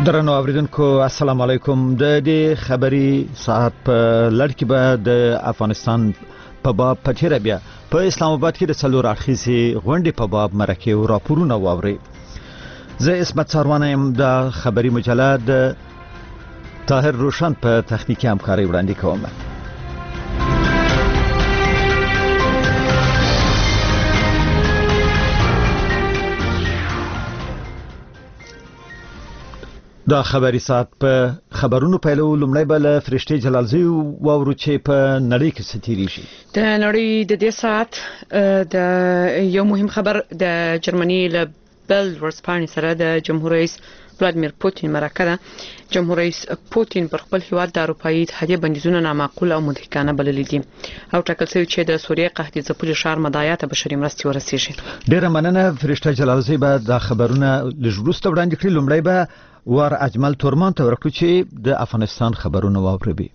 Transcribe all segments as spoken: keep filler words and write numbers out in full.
درنو اوریدونکو السلام علیکم. د دې خبري ساعت په لړ کې به د افغانستان په باب پټیره بیا په اسلام آباد کې د څلور اړخیزې غونډې په باب مرکه او راپورونه واوري. زه اسمت ساروانه يم. د خبري مجله د طاهر روشن په تخنیکی همکاري وړاندې کوم. دا خبري ساعت په خبرونو پیلو لومړی بل فرشتي جلالزی واورو چې په نړۍ کې ستيري شي. د نړۍ د دې ساعت د یو مهم خبر د جرمني له بل ورسپانې سره د جمهور رئیس ولادیمیر پوتین مرکه ده. جمهور رئیس پوتین پر خپل هیواد د اروپایي اتحادیې بندیزونه نامعقول او مضحکانه بللي دي او ټاکل شوی چې د سوریې قحطي ځپلي ښار مدایات بشري مرستې ورسیږي. ډیره مننه فرشته جلالزی. به د خبرونه لږ وړاندې کړي. لومړی به ور اجمل تورمان ته ورکړو چې د افغانستان خبرونه واوري.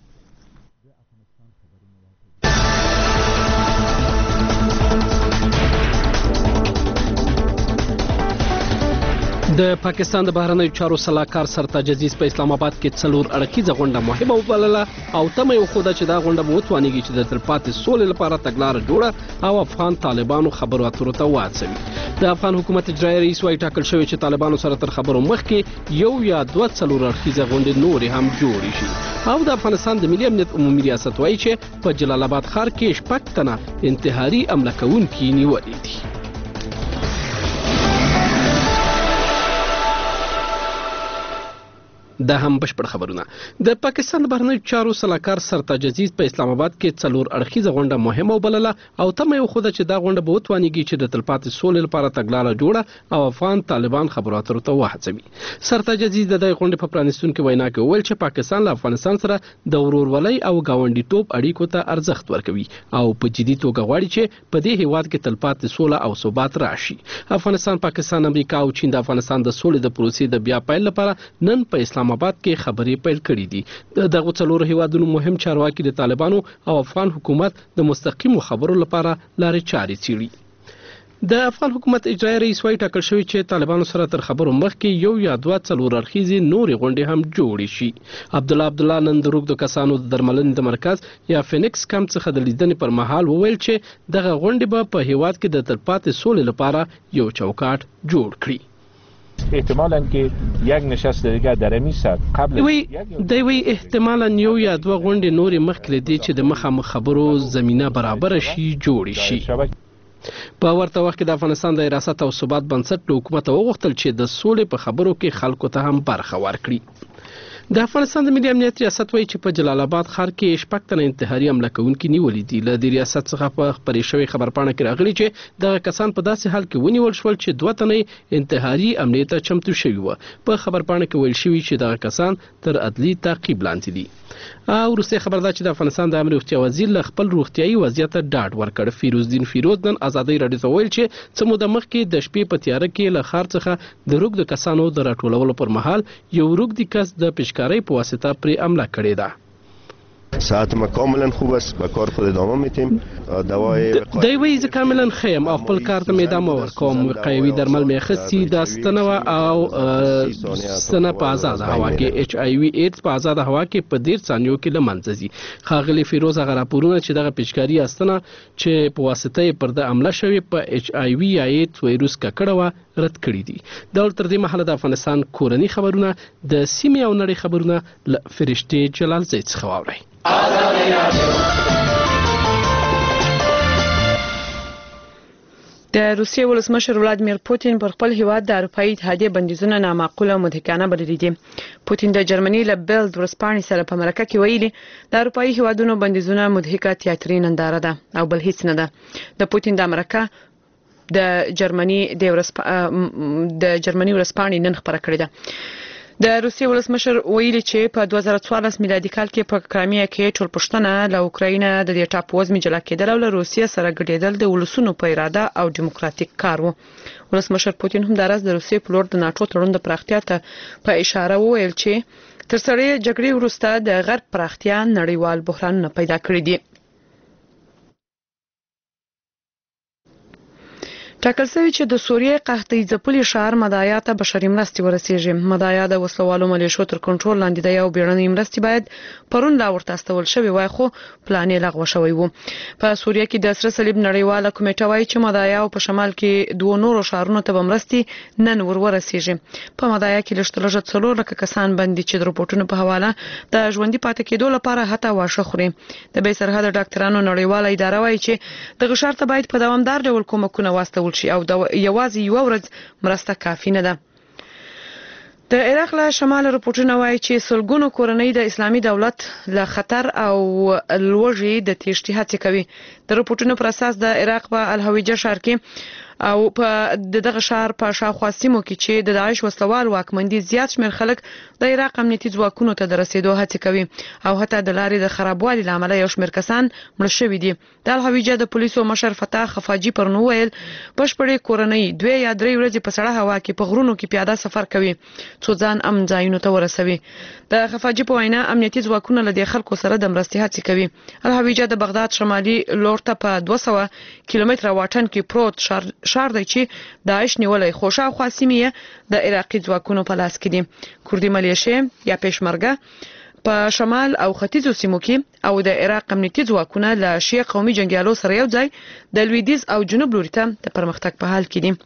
د پاکستان د بهرنیو چارو سلاکار سرتاج عزیز په اسلام آباد کې څلور اړخیزه غونډه مهمه وبلله او تمه یو خوده چې دا غونډه به وتوانیږي چې د تلپاتې سولې لپاره تګلاره جوړه او افغان طالبانو خبرو اترو ته واچوي. د افغان حکومت اجرایي رئیس وايي ټاکل شوی چې طالبانو سره تر خبرو مخکې یو یا دوه څلور اړخیزه غونډې نورې هم جوړې شي او د افغانستان د ملي امنیت عمومي ریاست وايي چې په جلال آباد ښار کې شپږ تنه انتحاري حمله کوونکي نیولې دي. دا هم بشپړ خبرونه. د پاکستان د بهرنیو چارو سلاکار سرتاج عزیز په اسلام آباد کې څلور اړخیزه غونډه مهمه وبلله او تمه یو خوده چې دا غونډه به وتوانیږي چې د تلپاتې سولې لپاره تګلاره جوړه او افغان طالبان خبرو اترو ته وهڅوي. سرتاج عزیز د دې غونډې په پرانیستونکو وینا کې وویل چې پاکستان له افغانستان سره د ورورولۍ او ګاونډیتوب اړیکو ته ارزښت ورکوي او په جدي توګه غواړي چې په دې هیواد کې تلپاتې سوله او ثبات راشي. افغانستان، پاکستان، امریکا او چین د افغانستان د سولې د پروسې د بیا پیل لپاره نن په اسلام آباد کې خبرې پیل کړې دي. دغه څلور هیوادونو مهم چارواکي د طالبانو او افغان حکومت د مستقیمو خبرو لپاره لارې چارې څیړي. د افغان حکومت اجرایي رئیس وايي ټاکل شوی چې طالبانو سره تر خبرو مخکې یو یا دوه څلور اړخیزې نورې غونډې هم جوړې شي. عبدالله عبدالله نن د روږدو کسانو د درملنې د مرکز یا فینکس کمپ څخه د لیدنې پر مهال وویل چې دغه غونډې به په هیواد کې د تلپاتې سولې لپاره یو چوکاټ جوړ کړي. احتمالاً که یک نشست دیگه در امی ساعت قبل وی دی وی احتمالاً یو یا دوه غونډې نورې مخکې دي چې د مخامخ خبرو زمينه برابر شي جوړ شي. په ورته وخت کې د افغانستان د ریاست او ثبات بنسټ له حکومت وغوښتل چې د سولې په خبرو کې خلکو ته هم برخه ورکړي. د افغانستان د ملي امنیت ریاست وايي چې په جلال آباد ښار کې شپږ تنه انتحاري حمله کوونکي نیولې دي. له دې ریاست څخه په خبرې شوې خبرپاڼه کې راغلي چې دغه کسان په داسې حال کې ونیول شول چې دوه تنه انتحاري حملې ته چمتو شوي وو. په خبرپاڼه کې ویل شوي چې دغه کسان تر عدلي تعقیب لاندې دي. او وروسته خبر ده چې د افغانستان د امر روغتیا وزیر له خپل روغتیايي وضعیت ډاډ ورکړ. فیروز الدین فیروز نن ازادۍ راډیو ته ویل چې څه موده مخکې د شپې په تیاره کې له ښار څخه د روږدو کسانو د راټولولو پر مهال یو روږدي کس د پشکارۍ په واسطه پرې حمله کړې ده. ساعت ما کاملا خوب است به کار خود ادامه میتیم. دوای دی وی ز کاملا خیم او خپل کار ته ادامه ورکوم. وقایوي درمل می اخیستي د ستنه او ستنه په آزاد هوا کې اچ آی وی ایډز په آزاد هوا کې په ډیر ثانیو کې لمنځه ځي. خاغلی فیروز هغه راپورونه چې دغه پچکاری استنه چې په واسطه پر د عمله شوی په اچ آی وی یا ایډز وایروس ککړه و رد کړی دي. د تر دې مهاله د افغانستان کورنی خبرونه د سیمې او نړۍ خبرونه ل فرشتي جلالزی څخه واوري. د روسیې ولسمشر ولادیمیر پوتین پر خپل هیواد د اروپایي اتحادیې بندیزونه نامعقول او مضحکانه بللي دي. پوتین د جرمني له بیلډ ورسپانې سره په مرکه کې ویلي د اروپایي هیوادونو بندیزونه مضحکه تیاتري ننداره ده او بل هیڅ نه ده. د پوتین د مرکه د جرمني د ورسپانې د جرمني ورسپانې نن خبره کړې ده. د روسیې ولسمشر ویلي چې په دوه زره څوارلس میلادي کال کې په کرایمیا کې ټول پښتنه له اوکراین د دې ټاپووزمې جلا کېدل او له روسیې سره ګډېدل د ولسونو په اراده او دیموکراتیک کار و. ولسمشر پوتین هم دراز د روسیې په لور د ناټو تړون د پراختیا ته په اشاره وویل چې تر سړې جګړې وروسته د غرب پراختیا نړیوال بحرانونه پیدا کړي دي. ټاکل شوی چې د سوریې قحطۍ ځپلي ښار مدایا ته بشري مرستې ورسیږي. مدایا د وسلوالو ملیشو تر کنټرول لاندې د یو بیړنۍ مرستې باید پرون لا ورته استول شوی وای خو پلان یې لغوه شوی و. په سوریه کې د سره صلیب نړیواله کمیټه وایي چې مدایا او په شمال کې دوه نورو ښارونو ته مرستې نن ور ورسیږي. په مدایا کې لږ لږ څلور لکه کسان باندې چې د رپورټونو په حواله د ژوندۍ پاتې کېدو لپاره هڅه واښه خوري. د بې سرحده ډاکټرانو نړیواله اداره وایي چې د غشار ته باید په دوامدار ډول کومکونه واستول شي او د یوازې یو ورځ مرسته کافي نه ده. د عراق له شمال رپورټونه وایي چې سلګونو کورنۍ د اسلامي دولت له خطر او لوږې د تېښتې هڅې کوي. د رپورټونو پر اساس د عراق په الهویجه ښار کې او په دغه ښار په شاوخوا سیمو کې چې د داعش وسلوال واکمندي زیات شمېر خلک د عراق امنیتي ځواکونو ته د رسیدو هڅې کوي او حتی د لارې د خرابوالي له امله یو شمېر کسان مړه شوي دي. د الهویجه د پولیسو مشر فتح خفاجي پرون وویل بشپړې کورنۍ دوه یا درې ورځې په سړه هوا کې په غرونو کې پیاده سفر کوي څو ځان امن ځایونو ته ورسوي. د خفاجي په وینا امنیتي ځواکونه له دې خلکو سره د مرستې هڅې کوي. الهویجه د بغداد شمالي لور ته په دوه سوه کیلومتره واټن کې پروت شهر شهر دی چې داعش نیولای خو شاوخوا سیمې د عراقي ځواکونو په لاس کې دي. کوردي ملیشې یا پېشمرګه په شمال او ختیځو سیمو کې او د عراق امنیتي ځواکونه له شیعه قومي جنګیالو سره یو ځای د لویدیځ او جنوب لوري ته د پرمختګ په حال کې دي.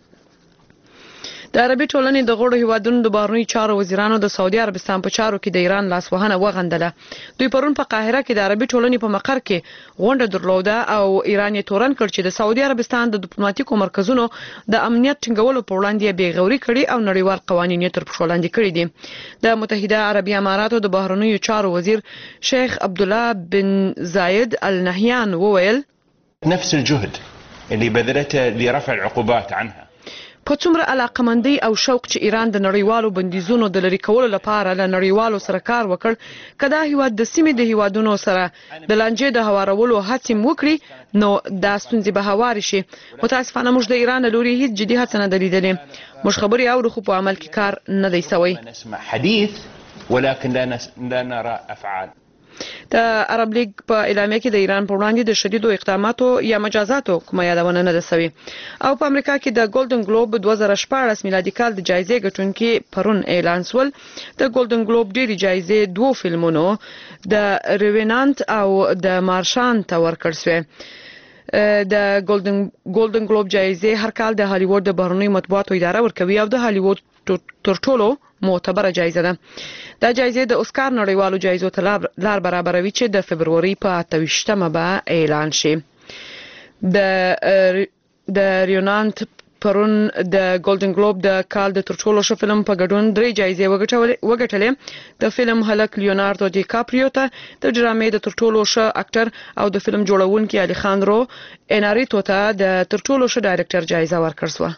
د عربي ټولنې د غړو هیوادونو د بهرنیو چارو وزیرانو د سعودي عربستان په چارو کې د ایران لاسوهنه وغندله. دوی پرون په قاهره کې د عربي ټولنې په مقر کې غونډه درلوده او ایران یې تورن کړ چې د سعودي عربستان د ډیپلوماټیکو مرکزونو د امنیت ټینګولو په وړاندې بې غوري کړي او نړیوال قوانین یې تر پښو لاندې کړي دي. د متحده عربي اماراتو د بهرنیو چارو وزیر شیخ عبد الله بن زاید ال نهیان وویل نفس الجهد اللي بذلته لرفع العقوبات عنها په څومره علاقمندۍ او شوق چې ایران د نړیوالو بندیزونو د لرې کولو لپاره له نړیوالو سره کار وکړ کدا هیواد د سیمې د هیوادونو سره د لانجې د هوارولو هڅې وکړي نو دا ستونزې به هوارې شي. متاسفانه موږ د ایران لوري هیڅ جدي هڅه نه ده لیدلې. موږ خبرې اورو خو په عمل کې کار نه دی سوی. نسمع حديث ولكن لا, نس... لا نرى افعال. د عرب لیگ په اعلامیه کې د ایران په وړاندې د شدیدو اقداماتو یا مجازاتو کومه یادونه نه ده سوي. او په امریکا کې د ګولډن ګلوب دوه زره شپاړس میلادي کال د جایزې ګټونکي پرون اعلان شول. د ګولډن ګلوب ډېری جایزې دوه فلمونو د ریوینانت او د مارشان ته ورکړل شوې. د ګولډن ګولډن ګلوب جایزې هر کال د هالیوود د بهرنیو مطبوعاتو اداره ورکوي او د هالیوود تر ټولو معتبره جایزه ده. دا جایزه د اسکار نړیوالو جایزو ته لار برابروي چې د فبروري په اته ویشتمه به اعلان شي. د د ریونانت پرون د ګولډن ګلوب د کال د تر ټولو ښه فلم په ګډون درې جایزې وګټلې. د فلم هلک لیوناردو ډي کاپریو ته، د ډرامې د تر ټولو ښه اکټر او د فلم جوړونکي الیخاندرو اناریتو ته د تر ټولو ښه ډایرکټر جایزه ورکړل شوه.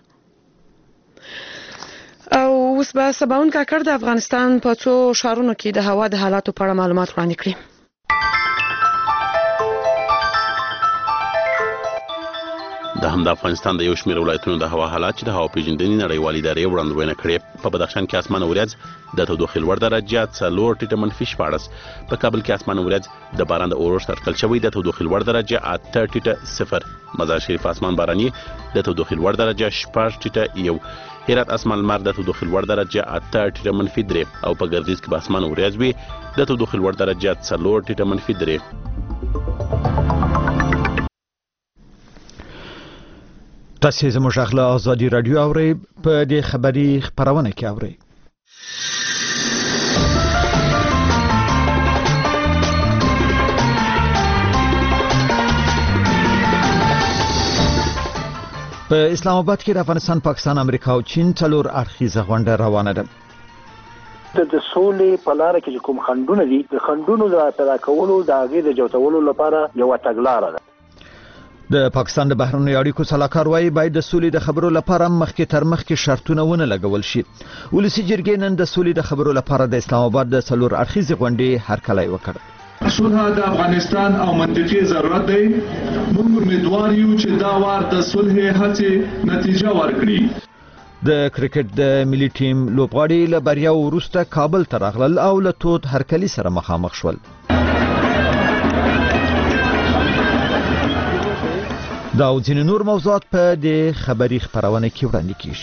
او اوس به سباون کاکړ د افغانستان په څو ښارونو کې د هوا د حالاتو په اړه معلومات وړاندې کړي. د هم د افغانستان د یو شمېر ولایتونو د هوا حالات چې د هوا پیژندنې نړیوالې ادارې وړاندوینه کړې. په بدخشان کې اسمان وریځ د تودوخې لوړ درجه څلور ټیټه منفي شپاړس، په کابل کې اسمان وریځ د باران د اورښت اټکل شوی د تودوخې لوړ درجه اته ټیټه صفر، مزار شریف اسمان باراني د تودوخې لوړ درجه شپږ ټیټه یو، هرات اسمان لمر د تودوخې لوړ درجه اته ټیټه منفي درې او په ګردیز کې به اسمان وریځ وي د تودوخې لوړ درجه څلور ټیټه منفي درې. تاسو زموږ غږ آزادي رادیو اورئ، په دې خبري خبرونه کې اورئ. په اسلام آباد کې د افغانستان، پاکستان، امریکا او چین څلور اړخیزه غونډه روانه ده. د سولې په لار کې کوم خنډونه دي، د خنډونو د پیدا کولو د هغې د جوړولو لپاره یو تګلاره ده. د پاکستان د بهرنیو اړیکو سلاکار وايي باید د سولې د خبرو لپاره مخکې تر مخکې شرطونه ونه لګول شي. ولسی جرګې نن د سولې د خبرو لپاره د اسلام آباد د څلور اړخیزې غونډې هرکلی وکړ. صلح د افغانستان او منطقي ضرورت دی. موږ امیدوار یو چې دا وار د صلح هڅې نتیجه ورکړي. د کرکټ د ملي ټیم لوبغاړي له بریا وروسته کابل ته راغلل او له تود هرکلي سره مخامخ شول. دا او ځینې نور موضوعات په دې خبري خبرونه کې وړاندې کیږي.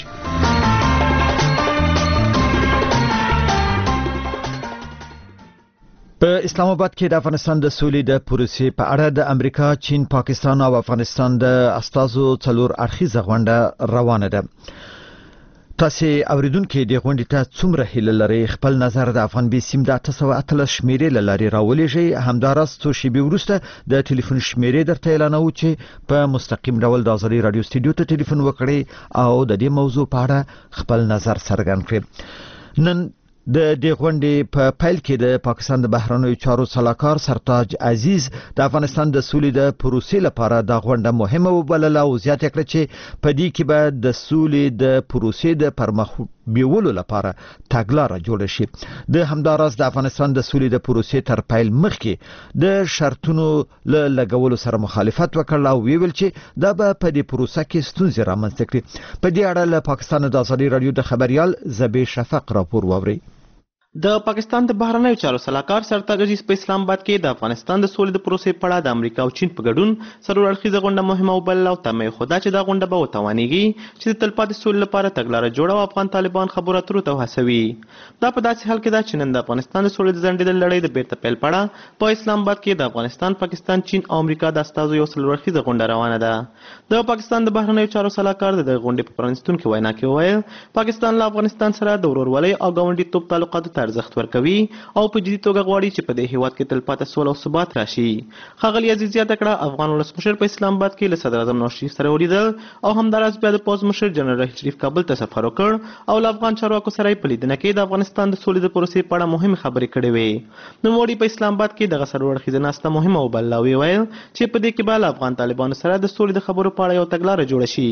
په اسلام آباد کې د افغانستان د سولې د پروسې په اړه د امریکا، چین، پاکستان او افغانستان د استازو څلور اړخیزه غونډه روانه ده. تاسو اوریدونکو د غونډې ته څومره هیله لرئ؟ خپل نظر د افغان بي سیم د اته سوه اتلس شمیرې له لارې راولېږئ. همداراز څو شېبې وروسته د ټلیفون شمیرې درته اعلانوو چې په مستقیم ډول د ازادي رادیو سټوډیو ته ټلیفون وکړئ او د دې موضوع په اړه خپل نظر څرګند کړئ. نن د دې غونډې په پیل کې د پاکستان د بهرنیو چارو سلاکار سرتاج عزیز د افغانستان د سولې د پروسې لپاره د غونډه مهمه وبلله او زیاته کړه چې په دې کې به د سولې د پروسې د پرمخ بیولو لپاره تګلاره جوړه شي. د همداراز د افغانستان د سولې د پروسې تر پیل مخکې د شرطونو له لګولو سره مخالفت وکړ او ویل چې دا به په دې پروسه کې ستونزې رامنځته کړي. په دې اړه له پاکستان د ازادي رادیو د خبريال زبی شفق راپور واوري. د پاکستان د بهرنیو چارو سلاکار سرتاج عزیز په اسلام آباد کې د افغانستان د سولې د پروسې په اړه د امریکا او چین په ګډون څلور اړخیزه غونډه مهمه وبلله او تمه یې خوده چې دا غونډه به وتوانیږي چې د تلپاتې سولې لپاره تګلاره جوړه او افغان طالبان خبرو اترو ته وهڅوي. دا په داسې حال کې ده چې نن د افغانستان د سولې د ځنډېدلې لړۍ د بیرته پیل په اړه په اسلام آباد کې د افغانستان، پاکستان، چین او امریکا د استازو یو څلور اړخیزه غونډه روانه ده. د پاکستان د بهرنیو چارو سلاکار د غونډې په پرانیستونکې وینا کې وویل پاکستان له افغانستان سره د ورورولۍ او ګاونډیتوب تعلقاتو ته ارزښت ورکوي او په جدي توګه غواړي چې په دې هیواد کې تلپاتې سوله او ثبات راشي. ښاغلي عزیز زیاته کړه افغان ولسمشر په اسلام آباد کې له صدر اعظم نواز شریف سره ولیدل او همداراز بیا د پوځ مشر جنرال رحیل شریف کابل ته سفر وکړ او له افغان چارواکو سره په لیدنه کې د افغانستان د سولې د پروسې په اړه مهمې خبرې کړې وې. نوموړي په اسلام آباد کې دغه څلور اړخیزه ناسته مهمه وبلله او ویل چې په دې کې به له افغان طالبانو سره د سولې د خبرو په اړه یو تګلاره جوړه شي.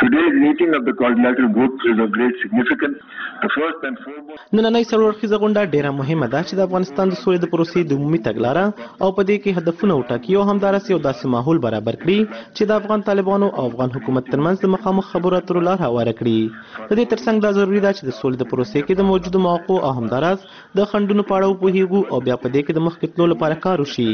نننۍ څلور اړخیزه غونډه ډېره مهمه ده چې د افغانستان د سولې د پروسې د عمومي تګلاره او په دې کې هدفونه وټاکي او همداراز یو داسې ماحول برابر کړي چې د افغان طالبانو او افغان حکومت ترمنځ د مخامخ خبرو اترو لار هواره کړي. د دې ترڅنګ دا ضروري ده چې د سولې د پروسې کې د موجودو مواقعو او همداراز د خنډونو په اړه وپوهیږو او بیا په دې کې د مخکې تلو لپاره کار وشي.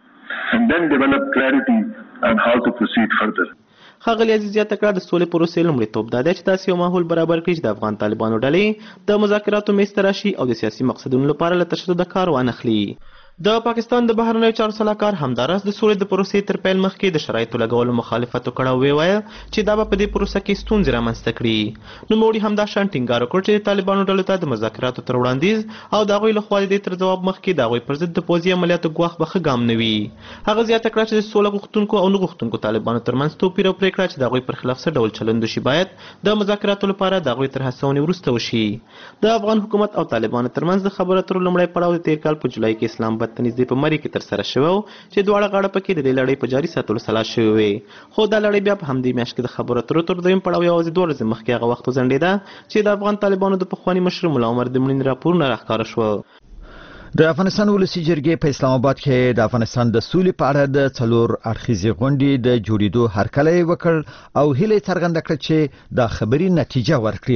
ښاغلي عزیز زیاته کړه د سولې پروسې لومړیتوب دا دی چې داسې یو ماحول برابر کړي چې د افغان طالبانو ډلې د مذاکراتو میز ته راشي او د سیاسي مقصدونو لپاره له تشدده کار وانخلي. د پاکستان د بهرنیو چارو سلاکار همداراز د سولې د پروسې تر پیل مخکې د شرایطو لګولو مخالفت وکړ او وویل چې دا به په دې پروسه کې ستونزې رامنځته کړي. نوموړي همدا شان ټینګار وکړ چې د طالبانو ډلو ته د مذاکراتو تر وړاندیز او د هغوی لخوا د دې تر ځواب مخکې د هغوی پر ضد د پوځي عملیاتو ګواښ به ښه ګام نه وي. هغه زیاته کړه چې د سوله غوښتونکو او نه غوښتونکو طالبانو ترمنځ توپیر او پرېکړه چې د هغوی پر خلاف څه ډول چلند وشي باید د مذاکراتو لپاره د هغوی تر هڅونې وروسته وشي. د افغان حکومت او طالبانو ترمنځ د خبرو اترو لومړی پړاو د تېر کال په جولای کې اسلام آباد ته نږدې په مری کې تر سره شوی چې دواړه غاړه پکې د دې لړۍ په جاري ساتلو سلا شوې وې. خو دا لړۍ بیا په همدې میاشت کې د خبرو اترو تر دویم پړاو یوازې دوه ورځې مخکې هغه وخت وځنډېده چې د افغان طالبانو د پخواني مشر ملا عمر د مړینې راپورونه راښکاره شول. د افغانستان ولسی جرګې په اسلام آباد کې د افغانستان د سولې په اړه د څلور اړخیزې غونډې د جوړېدو هرکلی وکړ او هیله څرګنده کړه چې دا خبري نتیجه ورکړي.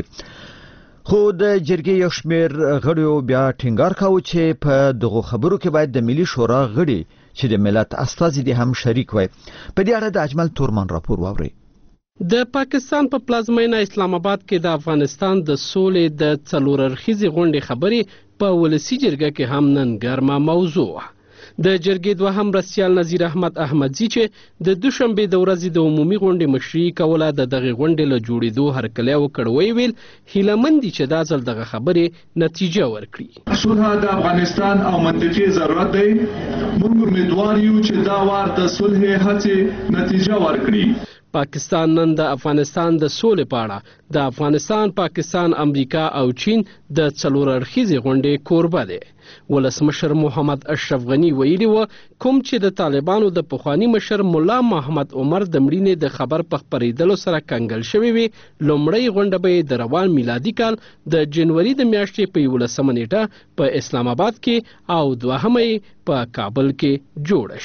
خو د جرګې یو شمېر غړیو بیا ټینګار کاوه چې په دغو خبرو کې باید د ملي شورا غړي چې د ملت استازي دي هم شریک وي. په دې اړه د اجمل تورمان راپور واوري. د پاکستان په پلازمینه اسلام آباد کې د افغانستان د سولې د څلور اړخیزې غونډې خبرې په ولسی جرګه کې هم نن ګرمه موضوع. د جرګې دوهم رسیال نظیر احمد احمدزي چې د دوشنبه د ورځې د عمومي غونډې مشري کوله د دغه غونډې له جوړېدو هرکلی وکړ ویل هیلهمند دي چې دا ځل دغه خبرې نتیجه ورکړي. صلح د افغانستان او منطقې ضرورت دی. موږ امیدوار یو چې دا وار د صلح هڅې نتیجه ورکړي. پاکستان نن د افغانستان د سولې په اړه د افغانستان، پاکستان، امریکا او چین د څلور اړخیزې غونډې کوربه دی. ولسمشر محمد اشرف غنی ویلي و کوم چې د طالبانو د پخوانی مشر مولا محمد عمر د مړینې د خبر په خپرېدلو سره کنګل شوې وي لومړی غونډه به د روان میلادي کال د جنوري د میاشتې په یولسمه نیټه په اسلام آباد کې او دوهمه په کابل کې جوړه شي.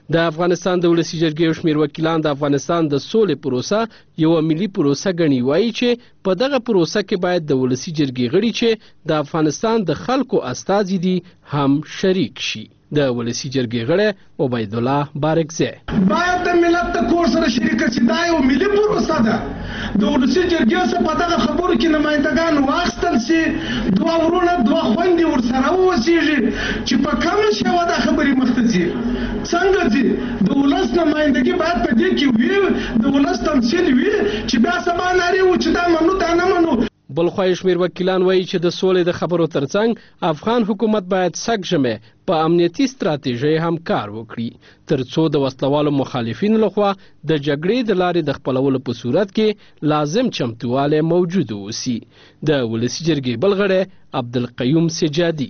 د افغانستان د ولسي جرګې یو شمېر وکیلان د افغانستان د سولې پروسه یوه ملي پروسه ګڼي، وایي چې په دغه پروسه کې باید د ولسي جرګې غړي چې د افغانستان د خلکو استازي دي هم شریک شي. د ولسي جرګې غړی عبید الله بارکزی: باید د ملت د کور سره شریک شي، دا یو ملي پروسه ده. د ولسي جرګې څخه په دغه خبرو کې نمایندګان واخیستل شي، دوه ورونه دوه خویندې ورسره واوسېږي چې په کومه شیوه دا خبرې مخته ځي. څنګه ځي؟ د ولس نمایندګي باید په دې کې وي، د ولس تمثیل وي، چې بیا سبا نارې و چې دا منو دا نه منو. بل خوا یې شمېر وکیلان وایي چې د سولې د خبرو ترڅنګ افغان حکومت باید سږ ژمی په امنیتي ستراتیژۍ هم کار وکړي، ترڅو د وسلوالو مخالفینو لخوا د جګړې د لارې د خپلولو په صورت کې لازم چمتووالی موجود اوسي. د ولسي جرګې بل غړی عبدالقیوم سجادي: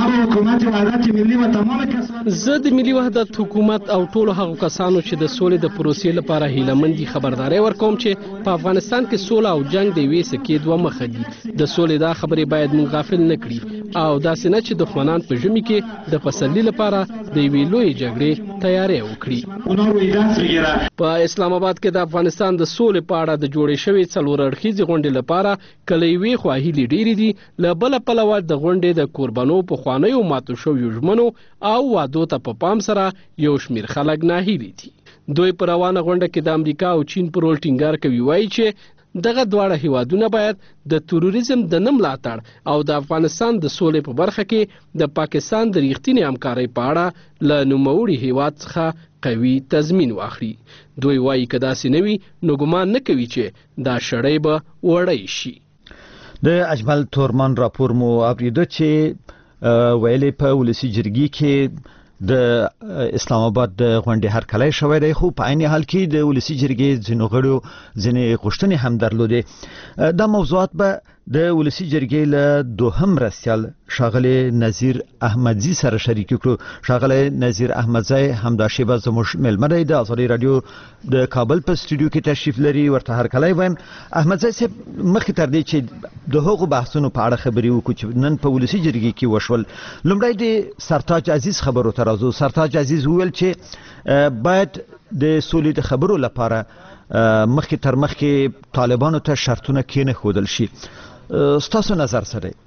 زه د ملي وحدت حکومت او ټولو هغو کسانو چې د سولې د پروسې لپاره هیله دي خبرداری ورکوم چې په افغانستان کې سوله او جنگ د یوې سکې دوه مخه دي. د سولې دا خبرې باید موږ غافل نه کړي او داسې نه چې دښمنان په ژمي کې د پسرلي لپاره د یوې لویې جګړې تیاری وکړي. په اسلام آباد کې د افغانستان د سولې په اړه د جوړې شوې څلور اړخیزې غونډې لپاره کله یوې خوا هیلې ډېرې دي، له بله پلوه د غونډې د کوربنو پخوانیو ماتو شویو ژمنو او وعدو ته په پام سره یو شمېر خلک ناهیلي دي. دوی په روانه غونډه کې د امریکا او چین پر رول ټینګار کوي، وایي چې دغه دواړه هیوادونه باید د تروریزم د نه ملاتړ او د افغانستان د سولې په برخه کې د پاکستان د ریښتینې همکارۍ په اړه له نوموړي هیواد څخه قوي تضمین واخلي. دوی وایي که داسې نه وي نو ګمان نه کوي چې دا شړۍ به وړی شي. د اجمل تورمان راپور مو اوریده چې ویلې په ولسي جرګې کې د اسلام آباد د غونډې هرکلی شوی دی، خو په عین حال کې د ولسي جرګې ځینو غړو ځینې غوښتنې هم درلودې. دا موضوعات به د ولسي جرګې له دوهم مرستیال ښاغلی نظیر احمدزي سره شریک کړو. ښاغلی نظیر احمدزی همدا شیبه زموږ میلمه دی، د ازادي راډیو د کابل په سټوډیو کې تشریف لري. ورته هرکلی وایم. احمدزی صاحب، مخکې تر دې چې د هغو بحثونو په اړه خبرې وکړو چې نن په ولسي جرګې کې وشول، لومړی د سرتاج عزیز خبرو ته راځو. سرتاج عزیز وویل چې باید د سولې د خبرو لپاره مخکې تر مخکې طالبانو ته شرطونه کېنښودل شي. ستاسو نظر څه دی؟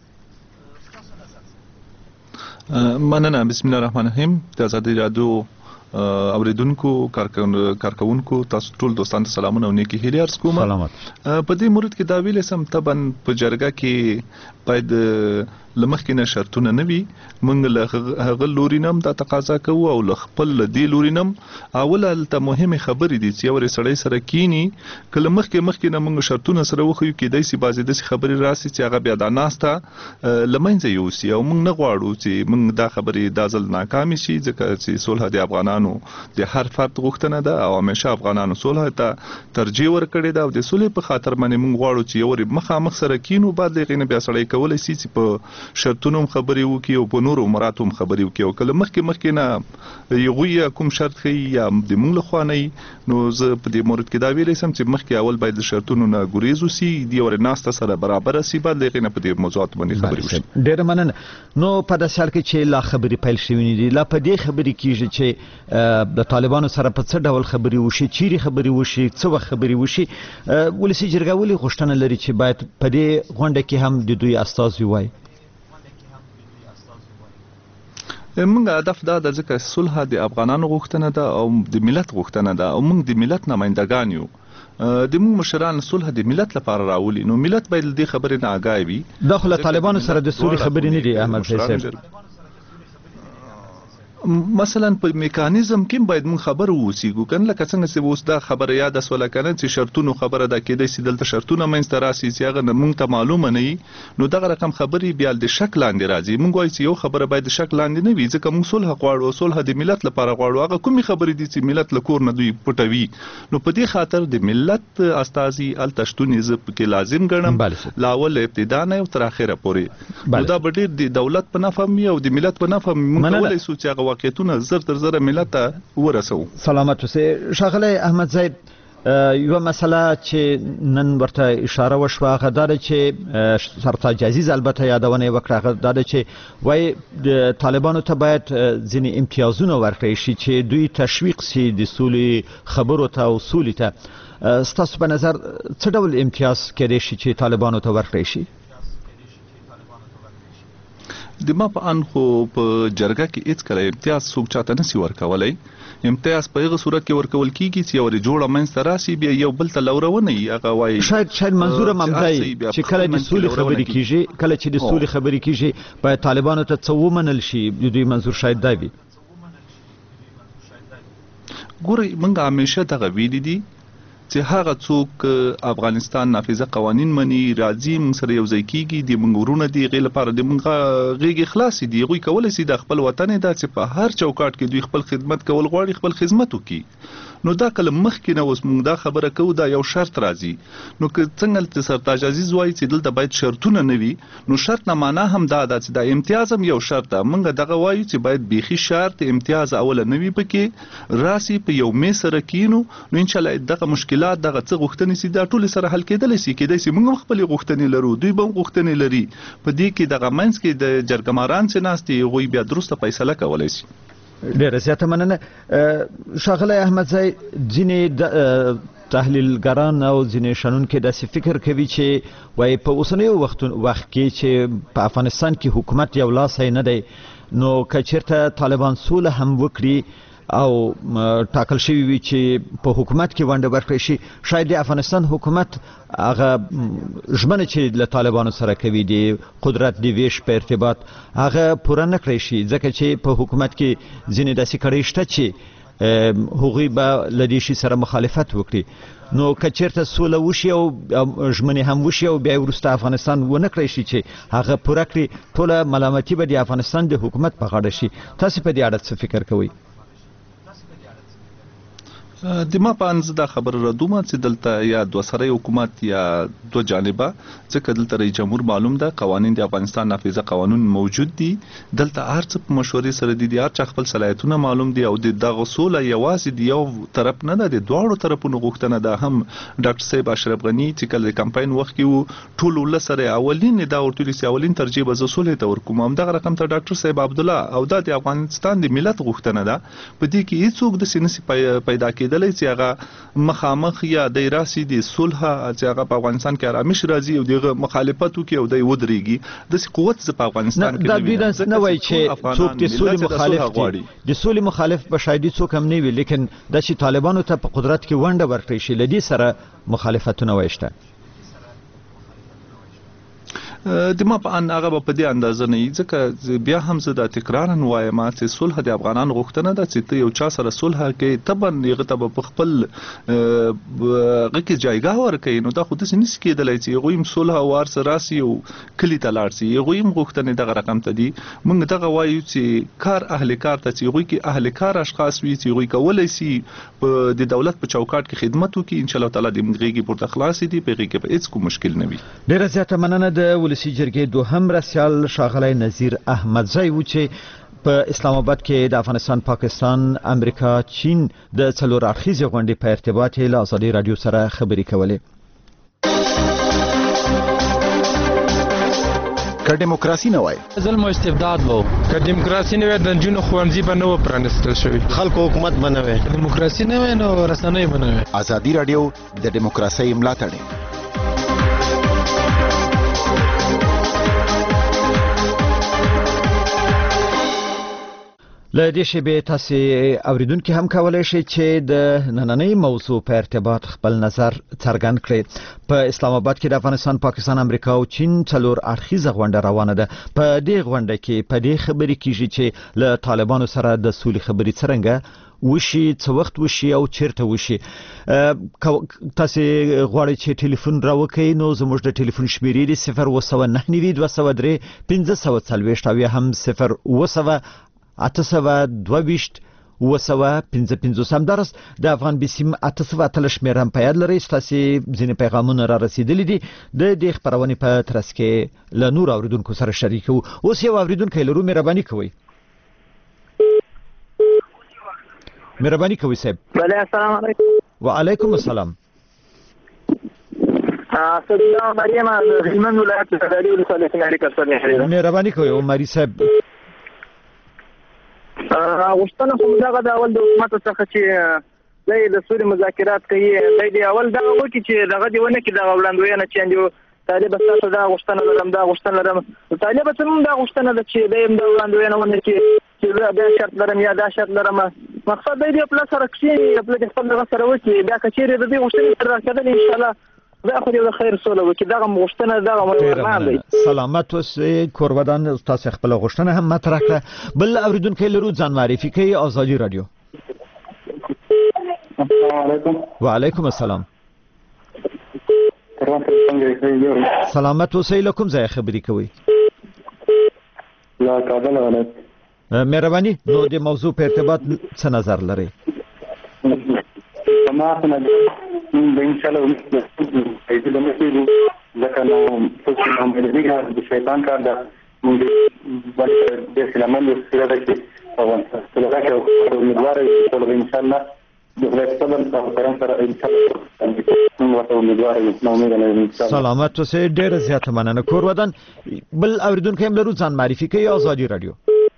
مننه. بسم الله الرحمن الرحیم. د ازادي راډیو اوریدونکو کارکونکو تاسو ټول دوستانو ته سلامونه او نیکی هیلې عرض کوم. سلامات. په دې مورد کې دا ویل سم طبعا په جرګه کې باید لمخکې نه شرطونه نه وي. موږ له هغه لوري نه هم دا تقاضا کوو او له خپل دې لوري نه هم اول هلته مهمې خبرې دي چې یو سړی سره کینی که له مخکې مخکې نه موږ شرطونه سره وښیو کېدای شي بعضې داسې خبرې راسي چې هغه بیا دا ناسته له منځه یوسي او موږ نه غواړو چې موږ دا خبرې دا ځل ناکامې شي، ځکه چې صلح د افغانانو د هر فرد غوښتنه ده او همیشه افغانانو صلح ته ترجیح ورکړې ده او د صلح په خاطر باندې موږ غواړو چې یو مخامخ سره کینو، بعد د هغې نه بیا سړی کولی شي چې په شرطونو هم خبرې وکړي او په نورو مراتو هم خبرې وکړي او کله مخکې مخکې نه هغوی کوم شرط ښیي یا د موږ له خوا نه وي، نو زه په دې مورد کې دا ویلی سم چې مخکې اول باید د شرطونو نه ګریز وسي، د یوې ناسته سره برابره سي، بعد د هغې نه په دې موضوعاتو باندې خبرې وشي. ډېره مننه. نو په داسې حال کې چې لا خبرې پیل شوي دي، لا په دې خبرې کېږي چې د طالبانو سره په څه ډول خبرې وشي، چیرې خبرې وشي، څه وخت خبرې وشي. ولسي جرګه ولې غوښتنه لري چې باید په دې غونډه کې هم د دوی استازي وایي؟ موږ هدف دا ده ځکه صلح د افغانانو غوښتنه ده او د ملت غوښتنه ده او موږ د ملت نمایندګان یو. د موږ مشران صلح د ملت لپاره راولي، نو ملت باید د دې خبرې نه آګاه وي. دا خو له طالبانو سره د سولې خبرې نه دي احمد صاحب. مثلا په میکانیزم کې باید موږ خبر ووسیږو، کنه لکه څنګه چې اوس دا خبره یاد اسوله کنه چې شرطونو خبره ده کېدای شي دلته شرطونه منځته راسي چې هغه موږ ته معلومه نه وي، نو دغه رقم خبرې بیا د شک لاندې راځي. موږ وایو چې یو خبره باید د شک لاندې نه وي، ځکه موږ صلح غواړو، صلح د ملت لپاره غواړو. هغه کومې خبرې دي چې ملت له کور نه دوی پټوي، نو په دې خاطر د ملت استازي هلته شتون یې زه پکې لازم ګڼم، له اول ابتدا نه تر اخره پورې. نو دا به ډېر د دولت په نفع وي او د ملت په نفع وي. موږ کولی شو چې هغه واقعیتونه زر تر زره ملت ته ورسو. سلامت اوسئ. ښاغلی احمدزی، یو مسله چې نن ورته اشاره وشوه هغه دا چې سرتاج عزیز البته یادونه وکړه هغه دا چې وای د طالبانو ته باید ځینې امتیازونه ورکړي شي چې دوی تشویق سي د سولې خبرو ته او سولې ته ستاسو په نظر څه ډول امتیاز کېدای شي چې طالبانو ته ورکړي شي؟ د ما په ان خو په جرګه کې هیڅ کله امتیاز څوک چاته نسی ورکولای. امتیاز په هغه صورت کې ورکول کیږي چې یو جوړه منځ راسي بیا یو بل ته لورونه هغه وایي شاید شاید منظور ممدای چې کله د سولې خبرې کیږي کله چې د سولې خبرې کیږي په طالبانو ته څو منل شي د دوی منظور شاید دا وي. ګوري موږ همیشه دغه ویلي دي چې هغه څوک افغانستان نافذه قوانين مني راځي موږ سره یو ځای کیږي د موږ ورونه دی غیر لپاره د موږ غیږي خلاص دي غوي کولای شي د خپل وطن د چې په هر چوکاټ کې دوی خپل خدمت کول غواړي خپل خدمت وکړي. نو دا کله مخکې نه اوس موږ دا خبره کوو دا یو شرط راځي. نو که څنګه چې سرتاج عزیز وایي چې دلته باید شرطونه نه وي نو شرط نه معنا هم دا ده چې دا امتیاز هم یو شرط ده. موږ دغه وایو چې باید بيخي شرط امتیاز اوله نه وي پکې راسي په یو مې سره کینو نو ان شاء الله دغه مشکلات دغه څه غوښتنې سي دا ټول سره حل کېدل شي کېدای شي موږ خپل غوښتنې لرو دوی به غوښتنې لري په دې کې دغه منځ کې د جرګماران چې ناستي غوي بیا درسته فیصله کولای شي. ډیره زیاته مننه شاغله احمد زای ځینې تحلیلګران او ځینې شنونکي داسې فکر کوي چې وای په اوسنی وخت وخت کې چې په افغانستان کې حکومت یو لاسای نه دی نو کچیرته طالبان سوله هم وکړي او ټاکل شوی وي چې په حکومت کې ونډه ورکړي شي شاید د افغانستان حکومت هغه ژمنه چې له طالبانو سره کوي د قدرت د ویش په ارتباط هغه پوره نه کړی شي ځکه چې په حکومت کې ځینې داسې کړي شته چې هغوی به له دې شي سره مخالفت وکړي. نو کچیرته سوله وشي او ژمنې هم وشي او بیا وروسته افغانستان ونه کړی شي چې هغه پوره کړي ټوله ملامتي به د افغانستان د حکومت په غاړه شي. تاسو په دې اړه څه فکر کوئ؟ د ما په انځ دا خبر ردومه چې دلته یا دوه سره حکومت یا دوه جانبه ځکه دلته رئیس جمهور معلوم ده قوانين د افغانستان نافذه قانون موجود دي دلته هر څه په مشورې سره دي هر چا خپل صلاحیتونه معلوم دي او د دغه سوله یوازې دی یو طرف نه ده د دوه طرفونو غوښتنه ده. هم ډاکټر صاحب اشرف غنی چې کله کمپاین وخت کې ټول ول سره اولین دا ورته سي اولین ترجیح به زسوله ته ورکوم هم دغه رقم ته ډاکټر صاحب عبد الله او د افغانستان د ملت غوښتنه ده په دې کې هیڅوک د سینسي پیدا کې دلې چې هغه مخامخ یا د راسي د صلح چې هغه په افغانستان کې آرامش راځي او دغه مخالفت وکي او د ودرېږي د قوت ز په افغانستان کې دا دوی نه وایي چې څوک د سولې مخالف دي د سولې مخالف به شاید څوک هم نه وي لیکن د چې طالبانو ته په قدرت کې ونډه ورکړي شي لدی سره مخالفتونه وایشته. د ما په ان هغه په دې اندازه نه ځکه بیا هم زه د تکرارن وایم چې صلح د افغانانو غوښتنه ده چې ته یو چا سره صلح کې تبن یغه تب په خپل غکه جایګه ورکې نو دا خو د سنس کېدلای چې غویم صلح وار سره راسي او کلی تلار سي غویم غوښتنه دغه رقم ته دي موږ دغه وایو چې کار اهل کار ته چې غوي کې اهل کار اشخاص وي چې غوي کولای سي د دولت په چوکاټ کې خدمت وکړي ان شاء الله تعالی د مغريږي پورته خلاص دي په غي کې په هیڅ کوم مشکل نه وي. ډیره زیاته مننه د ولسی جرګې دوهم رسیال شاغلی نذیر احمدزی و چې په اسلام آباد کې د افغانستان پاکستان امریکا چین د څلور اړخیزې غونډې په ارتباط له ازادي رادیو سره خبرې کولې. که دیموکراسي نه وای ظلم او استبداد وو که دیموکراسي نه وای د جنونو خوانځي به نه و پرانستل شوی خلکو حکومت بنوي دیموکراسي نه وای نو رسنۍ بنوي. ازادي رادیو د دیموکراسي ملاتړ له دې شیبې تاسو اوریدونکو هم کولای شئ چې د نننۍ موضوع په ارتباط خپل نظر څرګند کړئ. په اسلام آباد کې د افغانستان پاکستان امریکا او چین څلور اړخیزه غونډه روانه ده. په دې غونډه کې په دې خبرې کیږي چې له طالبانو سره د سولې خبرې څرنګه وشي څه وخت وشي او چیرته وشي. تاسو غواړئ چې ټلیفون راوکړئ نو زموږ د ټلیفون شمیرې دی صفر اوه سوه نهه نوي دوه سوه درې پنځه سوه څلوېښت او یا هم صفر اوه سوه اته سوه دوه ویشت اوه سوه پنځه پنځوس همدارس د افغان بیسیم اته سوه اتلس شمېره هم په یاد لرئ. ستاسې ځینې پیغامونه را رسېدلي دي د دې خپرونې په ترڅ کې له نور اورېدونکو سره شریکوو. اوس یو اورېدونکی لرو مهرباني کوئ. مهرباني کوئ صاحب. بله السلام علیکم. وعلیکم السلام. سلام مریم از هلمند ولایت سرحدي ولسوالۍ څخه اړیکه سره مهرباني کوئ عمري صاحب. غوښتنه خو دغه د اول د حکومت څخه چې دوی د سولې مذاکرات کوي دوی د اول دا وکړي چې دغه دی ونه کې دغه وړاندوینه چې طالب ستاسو دا غوښتنه لرم دا غوښتنه لرم طالب څه هم دا غوښتنه ده چې دوی دا وړاندوینه ونه کې چې دا شرط لرم یا دا شرط لرم مقصد دی د خپل سره کې خپل خپل دغه سره وکړي دا کچېرې د دې غوښتنې تر راکېدل ان شاء الله دا خو د خیر سوله وکړي دغه غوښتنه دغه ورمان دی. سلامت اوسئ کورودان تاسو خپل غوښتنه هم مطرح کړه. بل اوریدونکو لرو ځان معرفي کوي آزادي رادیو. السلام علیکم. وعلیکم السلام. سلامت اوسئ. له کوم ځای خبرې کوئ؟ لا کابل ولایت. مهرباني نو د موضوع په ارتباط څه نظر لرئ؟ ما څنګه د ان شاء الله د مسیرو ځکه نو څه نو مې د شیطان کار ده موږ باندې د اسلامي سره کې او څه راځي او امیدوار یم ان شاء الله د خپل پرم سره ان شاء الله ورته امیدوار یم نو امید سلامت اوسئ. ډېر زیاته مننه کورودان. بل اوریدونکو هم لرو ځان معرفي کوي آزادي رادیو.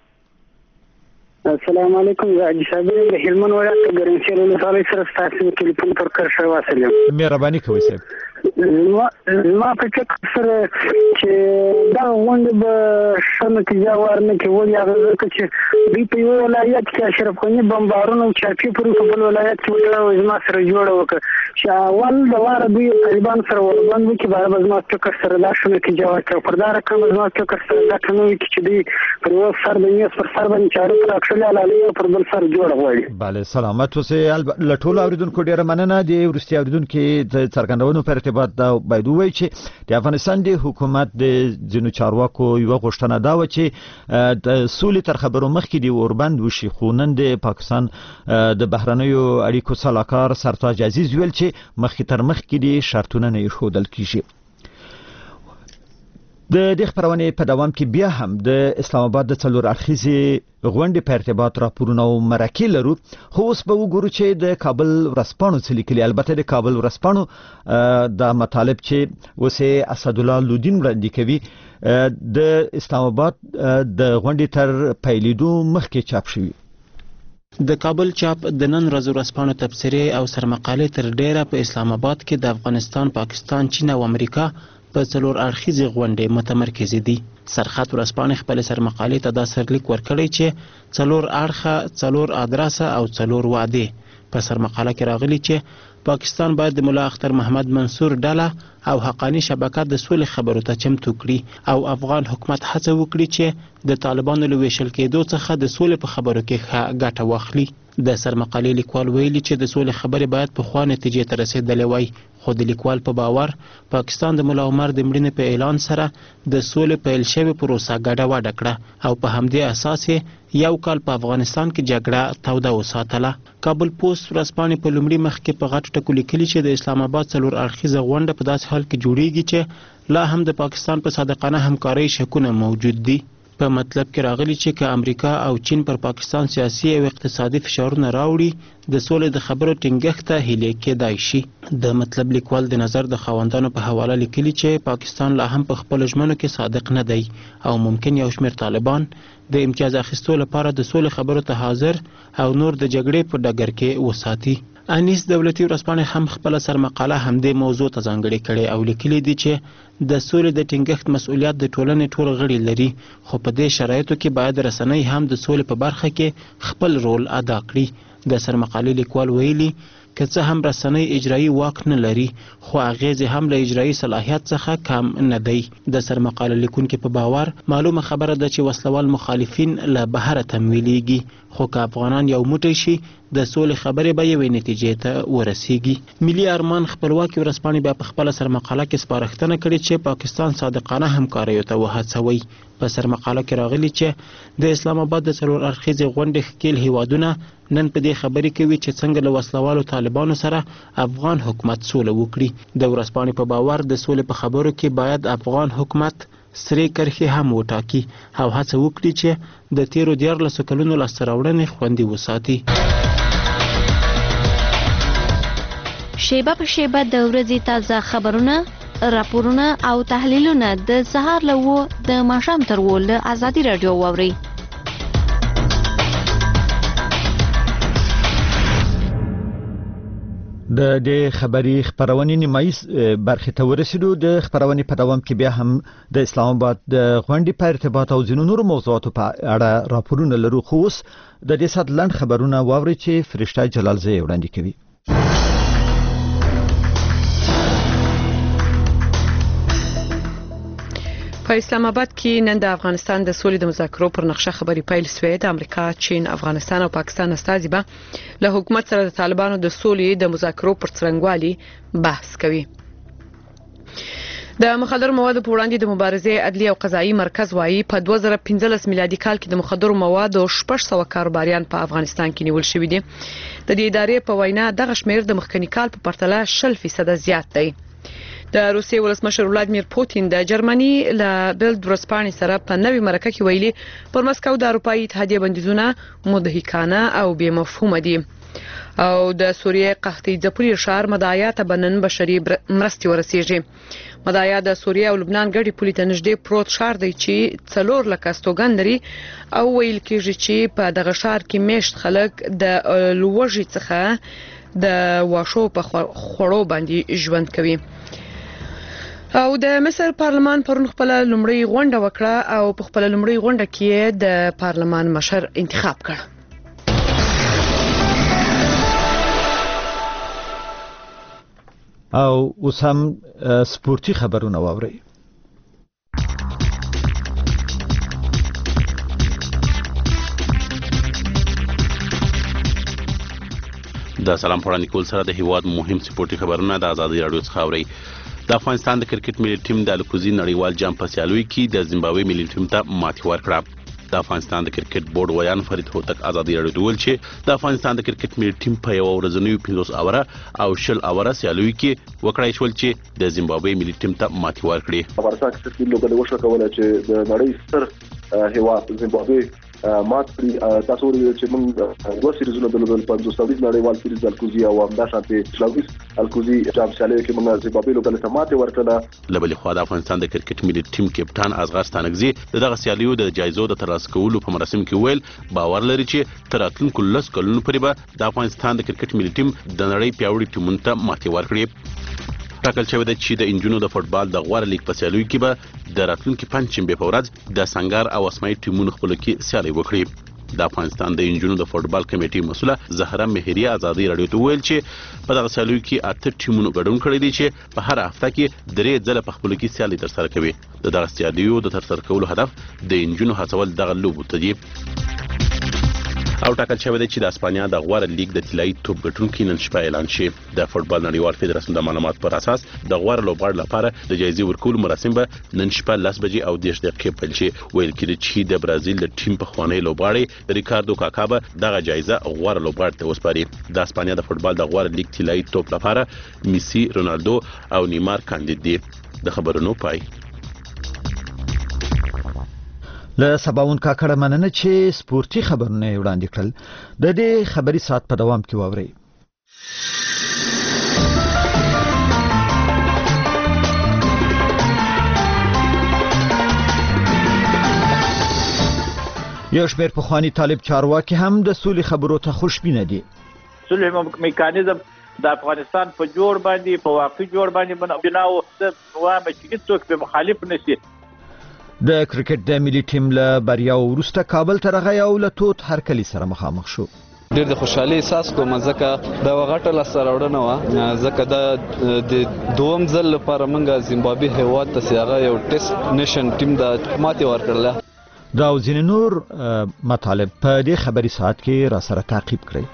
السلام علیکم. زه حاجي صابر د هلمند ولایت ګرمسیر ولسوالۍ سره ستاسو ټلیفون پر کرښه واصل یم. مهرباني کوئ صاحب. زما په فکر سره چې دا غونډه به ښه نتیجه ورنه کوي ولې هغه ځکه چې دوی په یو ولایت کې اشرف غني بمبارونه او چاپي پر بل ولایت کې وکړه زما سره جوړه وکړه چې اول د واره دوی طالبان سره وربند وکړي به زما فکر سره دا ښه نتیجه ورکړه پر دا رقم زما فکر سره دا ټنو چې دوی پر یو سر د میز پر سر باندې چارو پر اکشل علالي پر بل سر جوړه غواړي. بله سلامت اوسئ. له ټولو اوریدونکو ډېره مننه. د وروستي اوریدونکو د څرګندونو په ارتباط دا باید ووایي چې د افغانستان د حکومت د ځینو چارواکو یوه غوښتنه دا وه چې د سولې تر خبرو مخکې د اوربند وشي خو نن د پاکستان د بهرنیو اړیکو سلاکار سرتاج عزیز ویل چې مخکې تر مخکې د شرطونه نه ایښودل کیږي. د دې خبرونې په دوام کې بیا هم د اسلام آباد د څلور اړخیزې غونډې په ارتباط راپورونه او مرکې لرو خو اوس به وګورو چې د کابل ورځپاڼو څه لیکلي. البته د کابل ورځپاڼو دا مطالب چې اوس یې اسدالله لودین وړاندې کوي د اسلام آباد د غونډې تر پیلېدو مخکې چاپ شوي. د کابل چاپ د نن ورځ ورځپاڼو تبصرې او سرمقالې تر ډیره په اسلام آباد کې د افغانستان، پاکستان، چین او امریکا په څلور اړخیزې غونډې متمرکزې دي. سرخط ورځپاڼې خپلې سرمقالې ته دا سرلیک ورکړی چې څلور اړخه، څلور ادرسه او څلور وعدې. په سرمقاله کې راغلي چې پاکستان باید د ملا اختر محمد منصور ډله او حقانی شبکه د سولې خبرو ته چمتو کړي او افغان حکومت هڅه وکړي چې د طالبانو له ویشل کېدو څخه د سولې په خبرو کې ښه ګټه واخلي. د سرمقالې لیکوال ویلي چې د سولې خبرې باید پخوا نتیجې ته رسېدلې وای خو د لیکوال په باور پاکستان د ملا عمر د مړینې په اعلان سره د سولې پیل شوې پروسه ګډوډه کړه او په همدې اساس یو کال په افغانستان کې جګړه توده وساتله. کابل پوسټ ورځپاڼې په لومړي مخ کې په غټو ټکو لیکلي چې د اسلام آباد څلور اړخیزه غونډه په داسې حال کې جوړیږي چې لا هم د پاکستان په صادقانه همکارۍ شکونه موجود دي. په مطلب کې راغلي چې که امریکا او چین پر پاکستان سیاسي او اقتصادي فشارونه راوړي د سولې د خبرو ټینګښت ته هیلې کېدای شي. د مطلب لیکوال د نظر د خاوندانو په حواله لیکلي چې پاکستان لا هم په خپلو ژمنو کې صادق نه دی او ممکن یو شمېر طالبان د امتیاز اخیستو لپاره د سولې خبرو ته حاضر او نور د جګړې په ډګر کې وساتي. انیس دولتي ورځپاڼې هم خپله سرمقاله همدې موضوع ته ځانګړې کړې او لیکلي دي چې د سولې د ټینګښت مسؤلیت د ټولنې ټول غړي لري خو په دې شرایطو کې باید رسنۍ هم د سولې په برخه کې خپل رول ادا کړي. د سرمقالې لیکوال ویلي که څه هم رسنۍ اجرایي واک نه لري خو اغیزې هم له اجرایي صلاحیت څخه کم نه دی. د سرمقاله لیکونکي په باور معلومه خبره ده چې وسلوال مخالفین له بهره تمویلیږي خو که افغانان یو موټی شي د سولې خبرې به یوې نتیجې ته ورسیږي. ملي ارمان خپلواکي ورځپاڼې بیا په خپله سرمقاله کې سپارښتنه کړې چې پاکستان صادقانه همکاریو ته وهڅوي. په سرمقاله کې راغلي چې د اسلام آباد د څلور اړخیزې غونډې ښکېل هیوادونه نن په دې خبرې کوي چې څنګه له وسلوالو طالبانو سره افغان حکومت سوله وکړي. د ورځپاڼې په باور د سولې په خبرو کې باید افغان حکومت سرې کرښې هم وټاکي او هڅه وکړي چې د تیرو دیارلسو کلونو لاسته راوړنې خوندي وساتي. شیبه په شیبه د ورځې تازه خبرونه، راپورونه او تحلیلونه د سهار له اوو د ماښام تر اوو له ازادي راډیو واورئ. د دې خبري خبرونې نیمایي برخې ته ورسېدو. د خبرونې په دوام کې بیا هم د اسلام آباد د غونډې په ارتباط او ځینو نورو موضوعاتو په اړه راپورونه لرو. خو اوس د دې سات لنډ خبرونه واورئ چې فرشته جلالزی وړاندې کوي. په اسلام آباد کې نن د افغانستان د سولې د مذاکرو پر نقشه خبري پیل شوې. د امریکا، چین، افغانستان او پاکستان استازي به له حکومت سره د طالبانو د سولې د مذاکرو پر څرنګوالي بحث کوي. د مخدرو موادو په وړاندې د مبارزې عدلي او قضایي مرکز وايي په دوه زره پنځلس میلادي کال کې د مخدرو موادو شپږ سوه کاروباریان په افغانستان کې نیول شوي دي. د دې ادارې په وینا دغه شمیر د مخکنی کال په پرتله شل فیصد زیات دی. د روسیې ولسمشر ولادیمیر پوتین د جرمني له بلد ورځپاڼې سره په نوې مرکه کې ویلي پر مسکو د اروپایي اتحادیې بندیزونه مضحکانه او بې مفهومه دي. او د سوریې قحطي ځپلي ښار مدایا ته بنن بشري مرستې ورسیږي. مدایا د سوریې او لبنان ګډې پولې ته نږدې پروت ښار دی چې څلور لکه استوګن لري او ویل کېږي چې په دغه ښار کې میشت خلک د لوږې څخه د واښو په خوړو باندې ژوند کوي. او د مصر پارلمان پرون خپل لومړی غونډه وکړه او په خپل لومړی غونډه کې د پارلمان مشر انتخاب کړ. او اوس هم سپورتي خبرونه واورئ. د سلام پړاندې کول سره د هیواد مهم سپورتي خبرونه د ازادي راډیو څخه اورئ. د افغانستان د کرکټ ملي ټیم د الکوزي نړیوال جام په سیالیو کې د زیمبابوې ملي ټیم ته ماتې ورکړه. د افغانستان د کرکټ بورډ ویان فرید هوتک ازادي راډیو ته وویل چې د افغانستان د کرکټ ملي ټیم په یو ورځنیو پنځوس اوره او شل اوره سیالیو کې وکړای شول چې د زیمبابوې ملي ټیم ته ماتې ورکړي. افغانستان کرکټ لوبډله وشو کوله چې د نړۍ ستر هیواد زیمبابوې مات کړی. تاسو ورته چې موږ دوه سیریزونه درلودل، پنځوس اوریز نړیوال سیریز الکوزي او همدا شانتي شلویز الکوزي جام سیالیو کې موږ زیمبابوې لوبډله ته ماتې ورکړه. له بلې خوا د افغانستان د کرکټ ملي ټیم کپټان ازغر ستانکزي دغه سیالیو د جایزو د ترلاسه کولو په مراسم کې ویل باور لري چې تر راتلونکو لس کلونو پورې به د افغانستان د کرکټ ملي ټیم د نړۍ پیاوړي ټیمونو ته ماتې ورکړي. ټاکل شوی دی چې د انجونو د فوټبال د غوره لیګ په سیالیو کې به د راتلونکي پنځشنبې په ورځ د سنگار او اسماعیل ټیمونو خپل کې سیالي وکړي. د افغانستان د انجونو د فوټبال کمیټې مسوله زهره مهریه ازادي راډیو ته ویل چې په دغه سیالیو کې اته ټیمونو ګډون کړی دی چې په هر هفته کې درې ځله په خپل کې سیالي ترسره کوي. د دغه سیالیو د ترسره کولو هدف د انجونو هڅول دغه لوبو ته دی. او ټاکل شوی دی چې د اسپانیا د غوره لیګ د طلایي توپ ګټونکي نن شپه اعلان شي. د فوټبال نړیوال فدراسیون د معلوماتو پر اساس د غوره لوبغاړو لپاره د جایزې ورکولو مراسم به نن شپه لس بجې او دېرش دقیقې پیل شي. ویل کېږي چې د برازیل د ټیم پخوانی لوبغاړی ریکاردو کاکا به دغه جایزه غوره لوبغاړي ته وسپاري. د اسپانیا د فوټبال د غوره لیګ طلایي توپ لپاره میسي، رونالدو او نیمار کاندید دي. د خبرونو پای. له سباون کاکړه مننه چې سپورتي خبرونه وړاندې کړل. د دې خبري سات په دوام کې واورئ. یو شمېر پخواني طالب چارواکي هم د سولې خبرو ته خوشبینه دي. سولې میکانیزم د افغانستان په جوړ باندې په واقعي جوړ باندې بنا او د وایم چې څوک په مخالف نشي. د کرکټ د ملي ټیم له بریا وروسته کابل ته راغی او له توت هرکلي سره مخامخ شو. ډېر د خوشحالۍ احساس کوم ځکه دا غټه لاسته راوړنه وه، ځکه دا د دوم ځل لپاره موږ زیمبابوې هېواد ته چې هغه یو ټیسټ نیشن ټیم د ماتې ورکړله. دا او ځینې نور مطالب په دې خبري ساعت کې را سره تعقیب کړئ.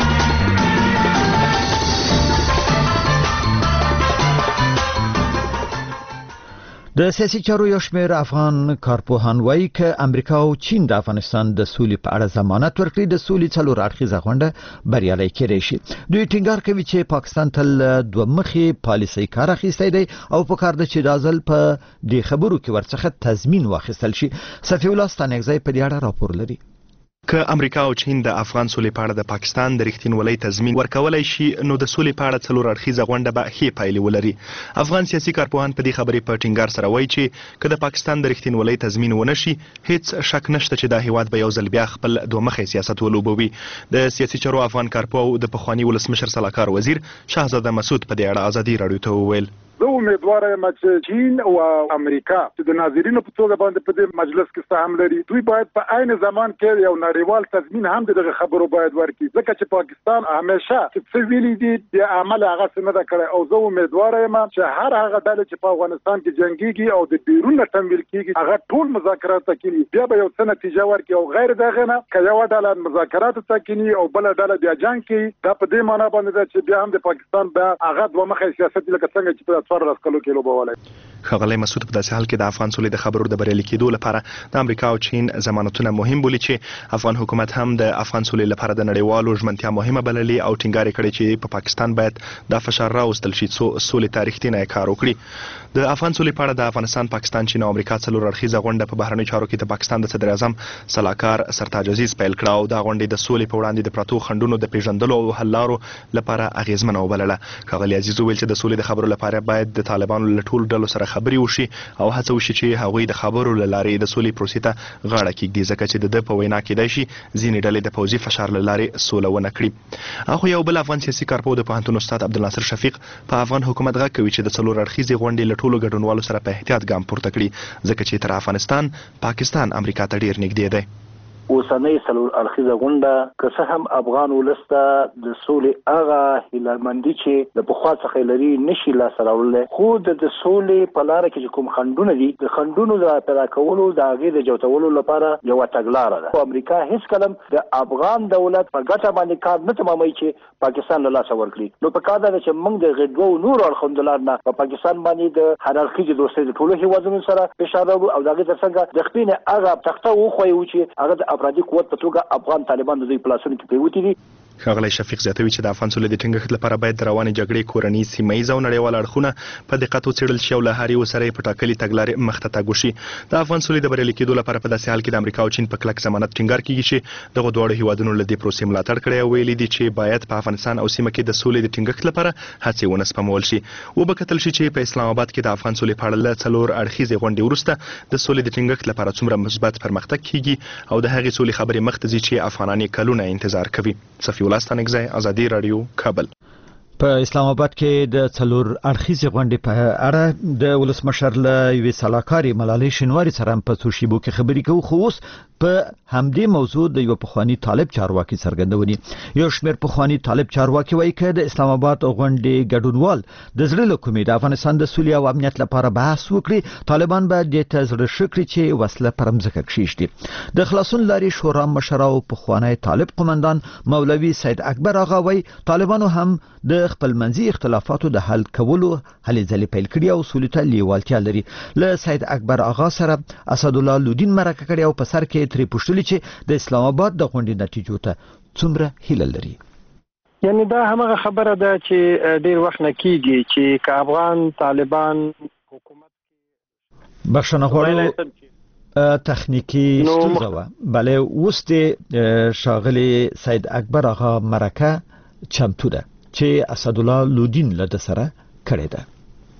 د سیاسي چارو یو شمېر افغان کارپوهان وایي چې امریکا او چین د افغانستان د سولې په اړه ضمانت ورکړي د سولې څلور اړخیزه غونډه بریالۍ کېدای شي. دوی ټینګار کوي چې پاکستان تل دوه مخې پالیسۍ کار اخیستی دی او په کار ده چې دا ځل په دې خبرو کې ورڅخه تضمین واخیستل شي. صفي الله ستانکزی په دې اړه راپور لري. که امریکا او چین د افغان سولې په اړه د پاکستان د رښتینولۍ تضمین ورکولای شي نو د سولې په اړه څلور اړخیزه غونډه به ښې پایلې ولري. افغان سیاسي کارپوهان په دې خبرې په ټینګار سره وایي چې که د پاکستان د رښتینولۍ تضمین ونه شي هیڅ شک نشته چې دا هیواد به یو ځل بیا خپل دوه مخی سیاست ولوبوي. د سیاسي چارو افغان کارپوه د پخواني ولسمشر سلاکار وزیر شهزاده مسعود په دې اړه ازادي راډیو ته وویل. زه امیدواره یم چې چین او امریکا چې د ناظرینو په توګه باندې په دې مجلس کې سهم لري دوی باید په عین زمان کې یو نړیوال تضمین هم دغه خبرو باید ورکړي ځکه چې پاکستان همیشه چې څه ویلي دي د عمل هغه څه نه ده کړی او زه امیدواره یم چې هر هغه ډلې چې په افغانستان کې جنګيږي او د بیرون نه تمویل کیږي هغه ټول مذاکرات تکینی بیا به یو څه نتیجه ورکړي او غیر دغه نه که یو ډله مذاکرات تکینی او بل ډله بیا جنګ کوي دا په دې معنی باندې ده چې بیا هم د پاکستان به هغه دوه مخی سیاست لکه څنګه چې په څوارلس کلو کې ښاغلی مسعود په داسې حال کې د افغان سولې د خبرو د بریالي کېدو لپاره د امریکا او چین ضمانتونه مهم بولي چې افغان حکومت هم د افغان سولې لپاره د نړیوالو ژمنتیا مهمه بللې او ټینګار یې کړی چې په پاکستان باید دا فشار راوستل شي څو سولې ته رښتینی کار وکړي. د افغان سولې په اړه د افغانستان، پاکستان، چین او امریکا څلور اړخیزه غونډه په بهرنیو چارو کې د پاکستان د صدر اعظم سلاکار سرتاج عزیز پیل کړه او دا غونډه د سولې په وړاندې د پراتو خنډونو د پیژندلو او حل لارو لپاره اغیزمنه وبلله. ښاغلی عزیز وویل چې د سولې د خبرو لپاره باید د طالبانو له ټولو ډلو سره خبرې وشي او هڅه وشي چې هغوی د خبرو له لارې د سولې پروسې ته غاړه کېږدي ځکه چې د ده په وینا کېدای شي ځینې ډلې د پوځي فشار له لارې سوله ونه کړي. اخو یو بل افغان سیاسي کارپوه د پوهنتون استاد عبدالناصر شفیق په افغان حکومت غږ کوي چې د څلور اړخیزې غونډې له ټولو ګډونوالو سره په احتیاط ګام پورته کړي ځکه چې تر افغانستان پاکستان امریکا ته ډیر نږدې دی. اوسنۍ څلور اړخیزه غونډه که څه هم افغان ولس ته د سولې هغه هیلهمندي چې د پخوا څخه لري نشي لاسته راوړلی خو د سولې په لاره کې چې کوم خنډونه دي د خنډونو د پیدا کولو د هغې د جوتولو لپاره یوه تګلاره ده. امریکا هیڅ کله د افغان دولت په ګټه باندې کار نه تماموي چې پاکستان له لاسه ورکړي. نو په کار ده چې موږ د هغې دوو نورو اړخونو لار نه په پاکستان باندې د هر اړخیزې دوستۍ د ټولو هېوادونو سره فشار راوړو او د هغې تر څنګ د خپلې هغه تخته وښیو چې هغه د افرادي قوت په توګه افغان طالبان د دوی په لاسونو کې پریوتي دي. ښاغلی شفیق زیاتوي چې د افغان سولې د ټینګښت لپاره باید د روانې جګړې کورني، سیمه ییز او نړیوال اړخونه په دقت وڅېړل شي او له هر یو سره یې په ټاکلې تګلارې مخته تګ وشي. د افغان سولې د بریالي کېدو لپاره په داسې حال کې د امریکا او چین په کلک ضمانت ټینګار کېږي چې دغو دواړو هیوادونو له دې پروسې ملاتړ کړی او ویلي دي چې باید په افغانستان او سیمه کې د سولې د ټینګښت لپاره هڅې ونه سپمول شي. وبکتل شي چې په اسلام آباد کې د افغان سولې په اړه له څلور اړخیزې غونډې وروسته د سولې د ټینګښت لپاره څومره مثبت پرمختګ کېږي او د هغې سولې خبرې مخته ځي چې افغانان یې کلونه انتظار کوي. صفي الله ستانکزی، ازادي راډیو، کابل. په اسلام آباد کې د څلور اړخیزې غونډې په اړه د ولسمشر له یوې سلاکارې ملالۍ شینواري سره په څو شیبو کې خبرې کوو خو اوس په همدې موضوع د یو پخوانی طالب چارواکي څرګندونې. یو شمېر پخوانی طالب چارواکي وایي چې د اسلام آباد غونډې ګډونوال د زړه له کومې د افغانستان د سولې او امنیت لپاره بحث وکړي طالبان به دې ته زړه ښه کړي چې وسله پر مځکه کښېږدي. د خلاصون لارې شورا مشر او پخوانی طالب قومندان مولوي سید اکبر آغا وایي طالبانو هم د خپل منځي اختلافاتو د حل کولو هلې ځلې پیل کړي او سولې ته لیوالتیا لري. له سید اکبر آغا سره اسدالله لودین مرکه کړې او په سر کې ترې پوښتلي چې د اسلام آباد د غونډې نتیجو ته څومره هیله لري. یعنی دا همغه خبره ده چې ډیر وخت نه کیږي چې که افغان طالبان حکومت بخښنه غواړم تخنیکی ستونزه وه. بله اوس د ښاغلي سید اکبر آغا مرکه چمتو ده چې اسدالله لودین له ده سره کړې ده.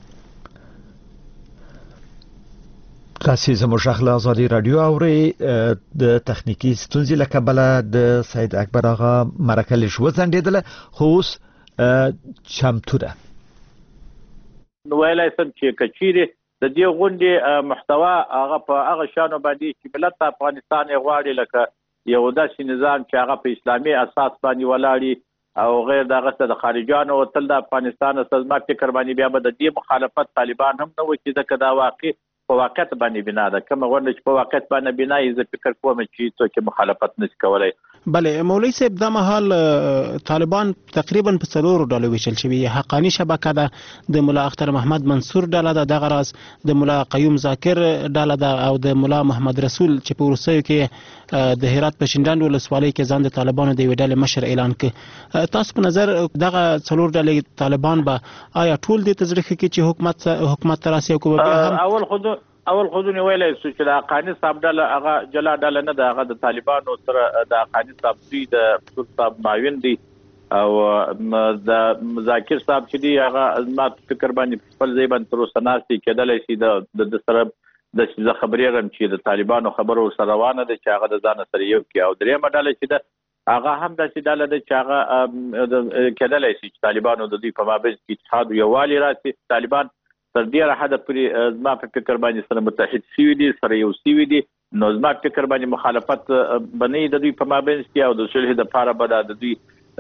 تاسو زموږ غږ له ازادي راډیو اورئ. د تخنیکی ستونزې له کبله د سید اکبر آغا مرکه لږ وځنډېدله خو اوس چمتو ده. نو ویلای سم چې که چیرې د دې غونډې محتوا هغه په هغه شانو باندې چې ملت افغانستان یې غواړي لکه یو داسې نظام چې هغه په اسلامي اساس باندې ولاړي او غیر دغه څه د خارجانو تل د افغانستان زما فکر باندې بیا به د دې مخالفت طالبان هم نه وکړي ځکه دا واقع په واقعیت باندې بنا ده. کومه غونډه چې په واقعیت باندې بنا یې زه فکر کوم چې څوک مخالفت نشي کولی. بله مولوي صاحب دا مهال طالبان تقریبا په څلورو ډلو ویشل شوي. حقانی شبکه ده، د ملا اختر محمد منصور ډله ده، دغه راز د ملا قیوم ذاکر ډله ده او د ملا محمد رسول چې په وروستیو کې د هرات په شینډنډ ولسوالۍ کې ځان د طالبانو د یوې ډلې مشر اعلان کړ. تاسو په نظر دغه څلور ډلې طالبان به آیا ټول دې ته زړه ښه کړي چې حکومت حکومت ته راسي او که بیا هم اول خو اول خودونه ویلای سو چې د افغاني صاحب ډله هغه جلا ډله نه ده، هغه د طالبانو سره د افغاني صاحب دوی د ټول صاحب معاون دي او د مذاکر صاحب چې دی هغه ما فکر باندې خپل ځای باندې تر اوسه ناستي کېدلی شي د د سره د څه خبرې غم چې د طالبانو خبرو سره روانه ده چې هغه د ځان سره یو کې او درېمه ډله چې ده هغه هم د څه ډله ده چې هغه کېدلی شي چې طالبانو د دوی په مابین کې اتحاد او یووالي راسي. طالبان تر ډیره حد پورې زما په فکر باندې سره متحد شوي دي، سره یو شوي دي، نو زما په فکر باندې مخالفت بنې د دوی په مابین کې او د صلح لپاره به د دوی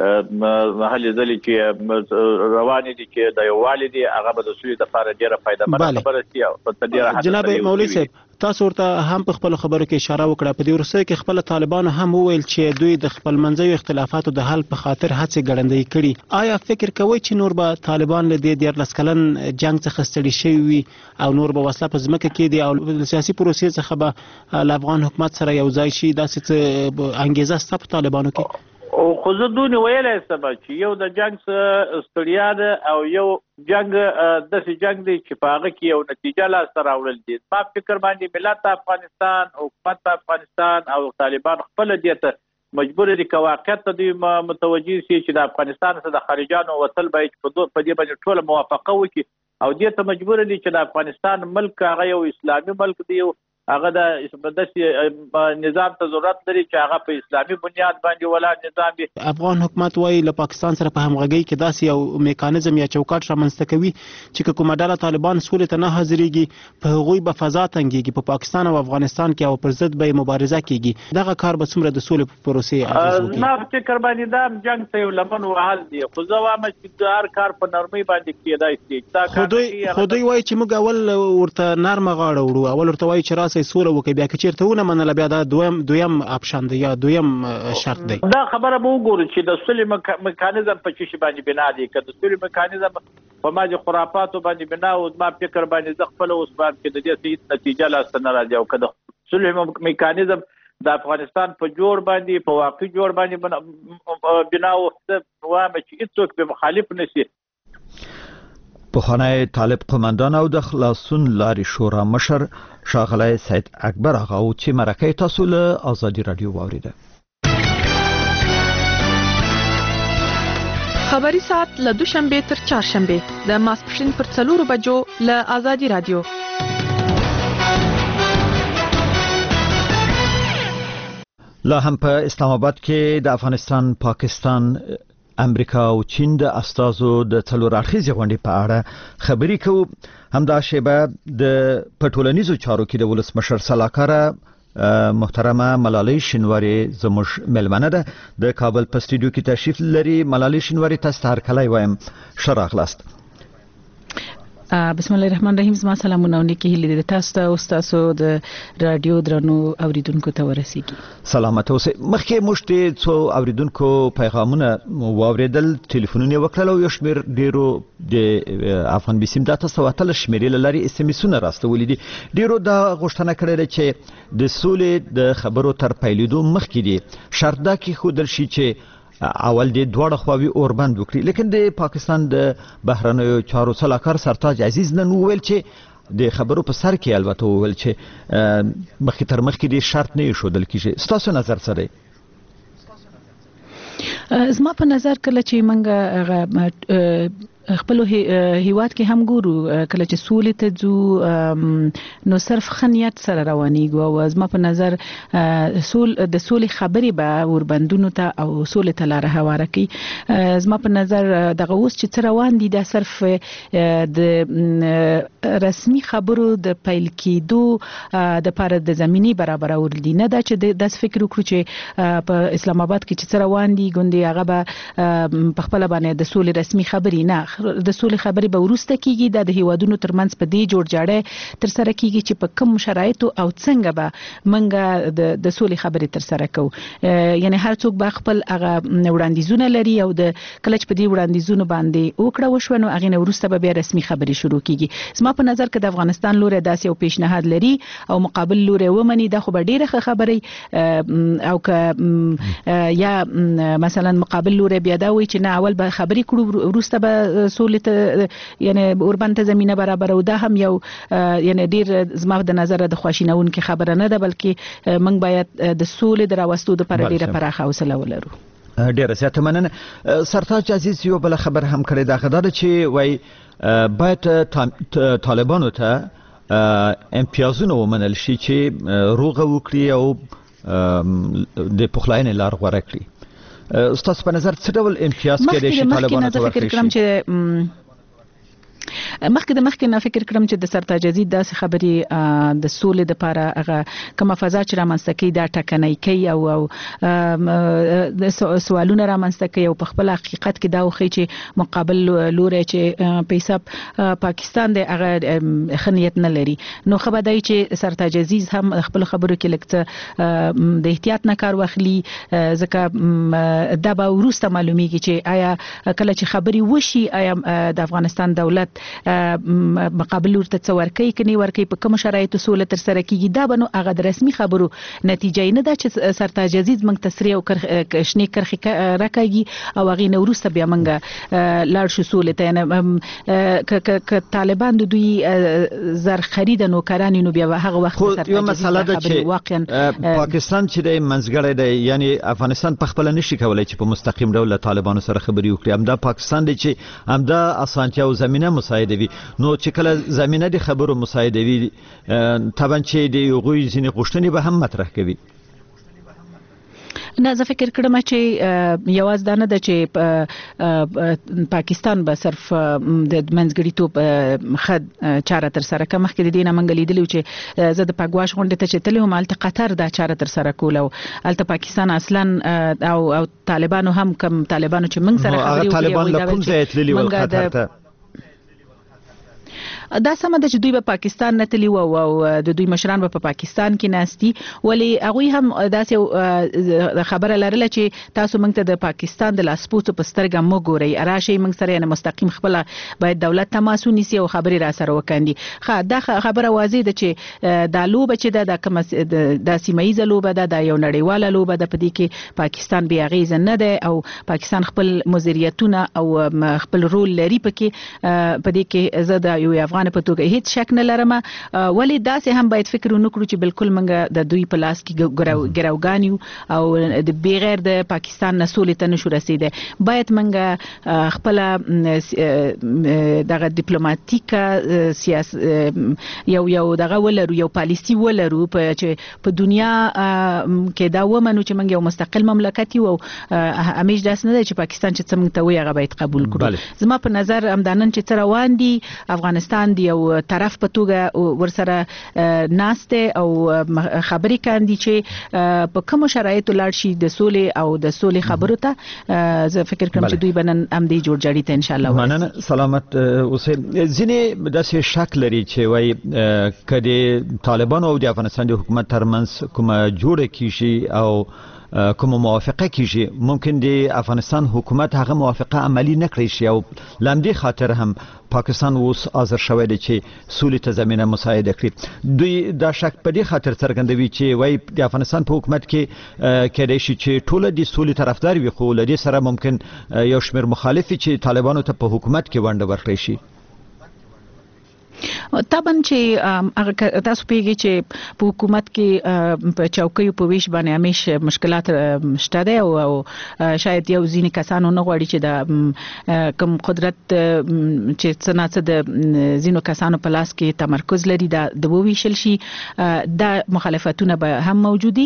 هلې ځلې چې روانې دي چې د یووالي دي هغه به د صلح لپاره ډیره فایدهمنده خبره شي او په ډیره حد جناب مولوي صاحب تاسو ورته هم په خپل خبرو کې اشاره وکړه، په دې وروستیو کې خپل طالبانو هم وویل چې دوی د خپل منځي اختلافاتو د حل په خاطر هڅې ګړندۍ کړي. آیا فکر کوئ چې نور به طالبان له دې دیارلس کلن جنگ څخه ستړي شوي وي او نور به وسله په ځمکه کې دي او سیاسي پروسې څخه به له افغان حکومت سره یو ځای شي؟ داسې څه انګیزه شته په طالبانو کې؟ خو زه دونې ویلی سم چې یو د جنګ څه ستړیا ده او یو جنګ داسې جنګ دی چې په هغه کې یو نتیجه لاسته راوړل دي. ما فکر باندې ملت افغانستان، حکومت افغانستان او طالبان خپله دې ته مجبور دي که واقعیت ته دوی متوجه شي چې د افغانستان څخه د خارجانو وتل باید په دې باندې ټوله موافقه وکړي او دې ته مجبور دي چې د افغانستان ملک هغه یو اسلامي ملک دی، هغه د داسې نظام ته ضرورت لري چې هغه په اسلامي بنیاد باندې ولاړ نظام وي. افغان حکومت وایي له پاکستان سره په همغږۍ کې داسې یو میکانیزم یا چوکاټ رامنځته کوي چې که کومه ډله طالبان سولې ته نه حاضرېږي په هغوی به فضا تنګېږي په پاکستان او افغانستان کې او پر ضد به مبارزه کېږي. دغه کار به څومره د سولې په پروسې اغېز وکړي؟ ما فکر باندې دا جنګ ته یو لمن وهل دي، خو زه وایم چې د هر کار په نرمۍ باندې کېدای شي. خو دوی وایي چې موږ اول ورته نرمه غاړه وړو، اول ورته وایي چې راسئ سوله وکړي، بیا که چېرته ونه منله بیا دا دویم دویم اپشن دی یا دویم شرط دی. دا خبره به وګورو چې د سولې میکانیزم په څه شي باندې بنا دی. که د سولې میکانیزم په ماجې خرافاتو باندې بنا او ما فکر باندې زه خپله اوس باندې چې د دې هېڅ نتیجه لاسته نه راځي او که د سولې میکانیزم د افغانستان په جوړ باندې په واقعي جوړ باندې بنا و وایم چې هېڅوک به مخالف نه شي. پخوانی طالب قماندان او د خلاصون لارې شورا مشر ښاغلی سید اکبر آغا و چې مرکه تاسو له ازادي رادیو واوریده. خبری ساعت له دوشنبه تر چهارشنبه د ماسپښین پر څلورو بجو له ازادي رادیو. لا هم په اسلام آباد کې د افغانستان، پاکستان، امریکا او چین د استازو د څلور اړخیزې غونډې په اړه خبرې کوو. همدا شیبه د پټولنیزو چارو کې د ولسمشر سلاکاره محترمه ملالۍ شینواری زموږ ملمنه ده. د کابل په سټوډیو کې تشریف لري. ملالۍ شینواری تاسو ته هر کله وایم ښه راغلاست. بسم الله الرحمن الرحیم. زما سلامونه او نیکی هیلې د تاسو ته او تاسو د رادیو درنو اوریدونکو ته ورسیږي. سلامت اوسئ. مخکې موږ ته څو اوریدونکو پیغامونه واوریدل، ټلیفونونه وکړل او یو شمېر ډیرو د افغان بي سیم داتا سواتل شمیرې لري اس ام اسونه راستولې دي. ډیرو دا غوښتنه کړې چې د سولې د خبرو تر پیلېدو مخکې دي شرط دا کې خودل شي چې اول د دوړه خواوی اوربند وکړي. لیکن د پاکستان د بهرنیو چارو سلاکار سرتاج عزیز نن وویل چې د خبرو په سر کې البته وویل چې مخکې تر مخکې د شرط نه ایښودل کیږي. ستاسو نظر څه دی؟ زما په نظر کله چې موږ خپل هیواد کې هم ګورو کله چې سولې ته ځو نو صرف خنیت سره روانېږو او زما په نظر سول د سولې خبرې به وربندونو ته او سولې ته لاره هواره کوي. زما په نظر دغه اوس چې څه روان دي دا صرف د رسمي خبرو د پیل کېدو د پاره د زمینی برابرول دي، نه دا چې داس فکر وکړو چې په اسلام آباد کې چې څه روان دي ګوندې هغه به په خپل باندې د سولې رسمي خبرې نه، د سولې خبرې به وروسته کیږي. دا د هیوادونو ترمنځ په دې جوړ جاړه تر سره کیږي چې په کوم شرایطو او څنګه به منګه د د سولې خبرې تر سره کوو. یعنی هر څوک به خپل هغه وړاندیزونه لري او د کله چې په دې وړاندیزونو باندې وکړه وشو نو هغه نه وروسته به بیا رسمي خبرې شروع کیږي. زما په نظر کې د افغانستان لوري داسې یو پیشنهاد لري او مقابل لوري ومني دا خو به ډیره ښه خبرې او که یا مثلا مقابل لوري بیا دا وایي چې نه اول به خبرې کړو وروسته به سولې ته یعنی اوربند ته زمينه برابر او دا هم یو یعنی ډیر زما د نظر د خواشینون کې خبره نه ده بلکې موږ باید د سولې د راوستو لپاره ډیره پراخه حوصله ولرو. ډیره زیاته مننه. سرتاج عزیز یو بل خبر هم کړی دا غدا چې وای باید طالبانو ته امتیازونه ومنل شي چې روغه وکړي او د پخلاینې لار غوړه کړي. استاد په نظر څه ډول امتیاز کېدای شي طالبانو ته ورکړي؟ مخکې د مخکې نه فکر کړم چې د سرتاج عزیز داسې خبرې د سولې د لپاره هغه کومه فضا چې رامنځته کوي دا ټکنۍ کوي او او د سوالونه رامنځته کوي او په خپل حقیقت کې دا وخی چې مقابل لوري چې په حساب پاکستان د هغه خنیت نه لري. نو خبر دی چې سرتاج عزیز هم خپل خبرو کې لکه د احتیاط نه کار واخلي ځکه دا به وروسته معلومیږي چې آیا کله چې خبري وشي آیا د افغانستان دولت مقابل ورته څور کوي کني ورکي په کوم شرایطو سولې تر سره کیږي دا بنو هغه د رسمي خبرو نتیجه نه ده چې سرتاج عزیز موږ تسریع او کشنی کرخي راکاږي او هغه نو ورسته بیا موږ لاړ شو سولې ته نه ک طالبان د دوی زر خرید نو کرانی نو بیا هغه وخت سرتاج یو مسله ده چې واقعا پاکستان چې د منځګړی دی یعنی افغانستان په خپل نشي کولای چې په مستقیم ډول طالبانو سره خبري وکړي. هم دا پاکستان دی چې هم دا اسانتیا او زمينه مساعده وي. نو چې کله زمينه د خبرو مساعده وي طبعا چې د یوغوي ځینې غوښتنې به هم مطرح کوي. نه زه فکر کړم چې یواز دانه د چې پاکستان به صرف د منځګړیتوب خد چاره تر سره کوم مخکې د دینه منګلې دي چې زه د پاګواش غونډه ته چتلې هم الته قطر دا چاره تر سره کول او الته پاکستان اصلا او او طالبانو هم کم طالبانو چې موږ سره خبرې وکړي طالبان له کوم ځای تللی ول قطر ته دا سم د چې دوی په پاکستان نه تلی او د دوی مشران په پاکستان کې ناشتي ولی هغه هم داسې خبره لرله چې تاسو موږ ته د پاکستان د لاسپوڅو په سترګه مو ګورئ راشي موږ سره نه مستقیم خپل باید دولت تماس ونیسي او خبري را سره وکاندي. خا دا خبره واضح ده چې د لوبه چې د کوم د سیمایي لوبه ده د یو نړیواله لوبه ده په دې کې پاکستان بیا غیز نه ده او پاکستان خپل مزریتونه او خپل رول لري پکې په دې کې زه د یو افغان په توګه هیڅ شک نه لرم ولی داسې هم باید فکر وکړو چې بالکل موږ د دوی په لاس کې ګراوګانیو او د بغیر د پاکستان نه سولې ته نشو رسیدای. باید موږ خپل دغه ډیپلوماټیک سیاست یو یو دغه ولرو یو پالیسی ولرو په په دنیا کې دا ومنو چې موږ یو مستقل مملکت یو همیش داس نه چې پاکستان چې څنګه ته وي هغه باید قبول کړو. زما په نظر امدانن چې تر روان دي افغانستان دی یو طرف په توګه ورسره ناشته او خبري کاندي چې په کوم شرایطو لاړ شي د سولې او د سولې خبرو ته زه فکر کوم چې دوی بنن ام دی جوړ جاړي ته ان شاء الله مننه سلامت اوسه. ځینې داسې شک لري چې وای کدي طالبان او د افغانستان د حکومت ترمنځ کومه جوړه کیږي او کوم موافقه کیږي ممکن د افغانستان حکومت هغه موافقه عملی نکړي شي او لامدي خاطر هم پاکستان اوس حاضر شوی دی چې سولې ته زمينه مساعده کړي. دوی دا شک په دې خاطر څرګندوي چې وای د افغانستان په حکومت کې کېدای شي چې ټول د سولې طرفدار وي خو لدې سره ممکن یو شمېر مخالفي چې طالبانو ته په حکومت کې ونډه ورکړي شي. طبعا چې تاسو پیږي چې په حکومت کې په چوکیو په ویش باندې همیش مشکلات شته دي او شاید یو ځینې کسانو نه غواړي چې د کوم قدرت چې څنګه د ځینو کسانو په لاس کې تمرکز لري دا د وویشل شي دا مخالفتونه به هم موجودي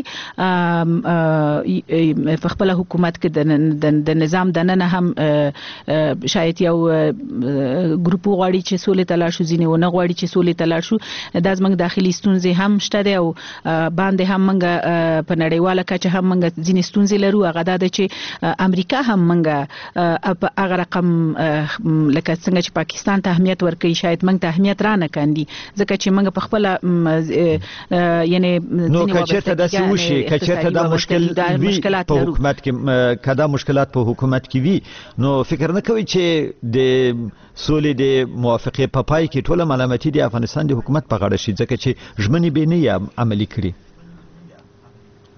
په خپل حکومت کې د نظام د نن هم شاید یو ګروپ غواړي چې سولې ته لاړ شو ځینې ونه غواړي چې سولې ته لاړ شو دا زموږ داخلي ستونزې هم شته دي او باندې هم موږ په نړیواله کچه هم موږ ځینې ستونزې لرو هغه دا ده چې امریکا هم موږ په هغه رقم لکه څنګه چې پاکستان ته اهمیت ورکوي شاید موږ ته اهمیت را نه کاندي ځکه چې موږ په خپل یعنی نو کچته د سوشي کچته د مشکل په حکومت کې کدا مشکلات په حکومت کې وي نو فکر نه کوي چې د سولې د موافقه په پای کې ټول ملامتي د افغانستان د حکومت په غاړه شي ځکه چې ژمنې به نه عملي کړي.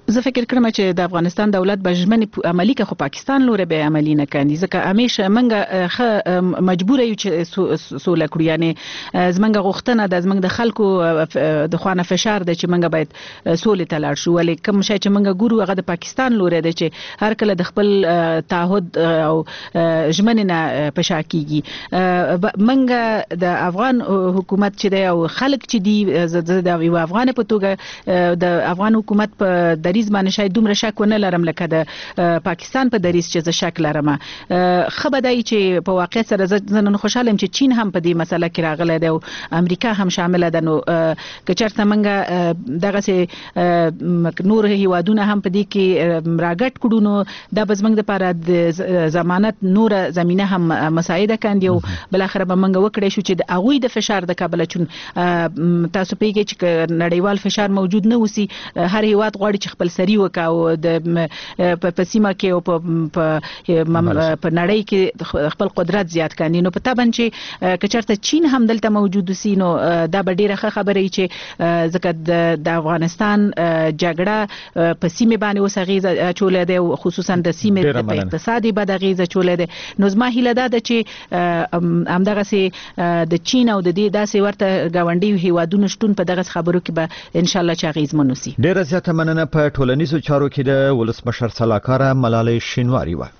زه فکر کوم چې د افغانستان دولت به ژمنې عملی کوي خو پاکستان لوري به عملی نه کوي ځکه همیشه منګه خه مجبور یو چې سوله کړو یعنی زمنګ غوښتنه د زمنګ د خلکو د خوانه فشار د چې منګه باید سوله ته لاړ شو ولې کوم شي چې منګه ګورو هغه د پاکستان لوري د چې هر کله د خپل تعهد او ژمنې نه پشا کیږي منګه د افغان حکومت چې د خلک چې دی د یو افغان په توګه د افغان حکومت په دریز باندې شاید دومره شک ونه لرم لکه د پاکستان په دریز چې زه شک لرم خبردای چې په واقع سره زه نن خوشاله یم چې چین هم په دې مسله کې راغلی دی او امریکا هم شامل ده نو کچرته منګه دغه سه نور هیوادونه هم په دې کې راګټ کړو نو د بزمنګ لپاره د ضمانت نور زمينه هم مساعده کاندي او بل اخر به منګه وکړې شو چې د اغوی د فشار د کابل چون تاسو پیږي چې نړیوال فشار موجود نه وسی هر هیواد غواړي چې خپل سری وکاو د په سیمه کې او په په نړۍ کې خپل قدرت زیات کړي نو په تابن چې کچرته چین هم دلته موجود سي نو دا به ډیره خبره ای چې ځکه د افغانستان جګړه په سیمه باندې وسغیزه چولې ده خصوصا د سیمه په اقتصادي بدغیزه چولې ده نو زما هیله ده چې همدغه سي د چین او د دې داسې ورته گاونډي هیوادونو شتون په دغه خبرو کې به ان شاء الله چاغیز منوسی ډیره زیاته مننه په ټولنیزو چارو کې د ولسمشر سلاکار ملالۍ شینواری و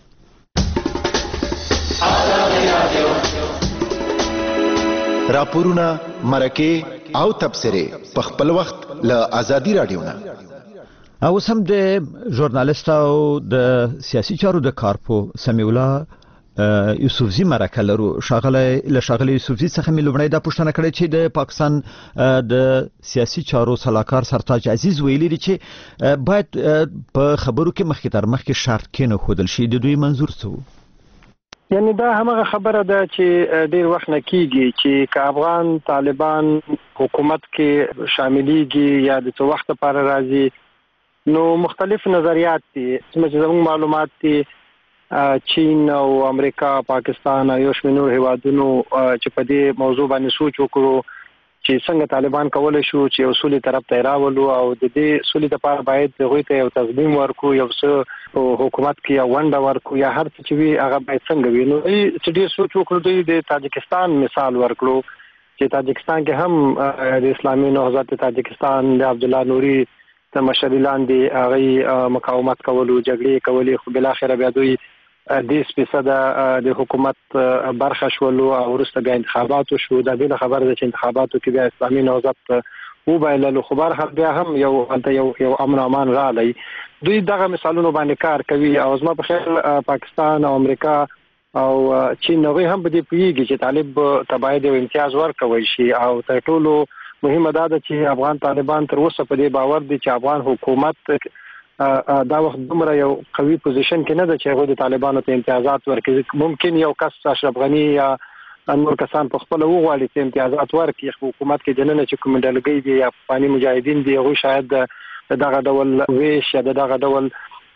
راپورونه مرکه او تبصره په خپل وخت له ازادي رادیو نه او سم د ژورنالیست او د سیاسي چارو د کارپو سمیع الله یوسفزی مرکه لرو شاغله له شاغله یوسفزی څخه مې لومړی دا پوښتنه کړې چې د پاکستان د سیاسي چارو سلاکار سرتاج عزیز ویلي دی چې باید په خبرو کې مخکې تر مخکې شرط کې نه خودل شي د دوی منظور څه یعنی دا همغه خبره ده چې ډیر وخت نه کیږي چې که افغان طالبان حکومت کې شاملېږي یا د څه وخت لپاره راځي نو مختلف نظریات دي چې زموږ معلومات دي چین او امریکا پاکستان او یو شمېر هیوادونو چې په دې موضوع باندې سوچ وکړو چې څنګه طالبان کولای شو چې اصولي طرف ته راولو او د دې اصولي لپاره باید دغه ته یو تضمین ورکو یو څه حکومت کې یو ونډه ورکو یا هر څه چې وي هغه باید څنګه وي نو چې دې سوچ وکړو د تاجکستان مثال ورکړو چې تاجکستان کې هم د اسلامي نهضت تاجکستان د عبد الله نوري د مشرۍ لاندې هغه مقاومت کولو جګړې کولې خو بل اخر بیا دوی د سپیڅده د حکومت برخه شول او ورسته بیا انتخابات شو دا به خبره ده چې انتخاباتو کې بیا اسلامي نهضت او بایللو خبر هم بیا هم یو یو یو امن امان رالی دوی دغه مثالونو باندې کار کوي او زما په خیال پاکستان او امریکا او چین نو هم به دې پیږي چې طالب تبعید او امتیاز ورکوي شي او تر ټولو مهمه ده چې افغان طالبان تر اوسه په دې باور دي چې افغان حکومت دا وخت دومره یو قوي پوزیشن کې نه ده چې هغه د طالبانو ته امتیازات ورکړي ممکن یو کس اشرف غنی یا نور کسان په خپل وغواړي چې امتیازات ورکړي حکومت کې جننه چې کوم ډلګي دي یا افغاني مجاهدین دي هغه شاید دغه ډول ویش یا دغه ډول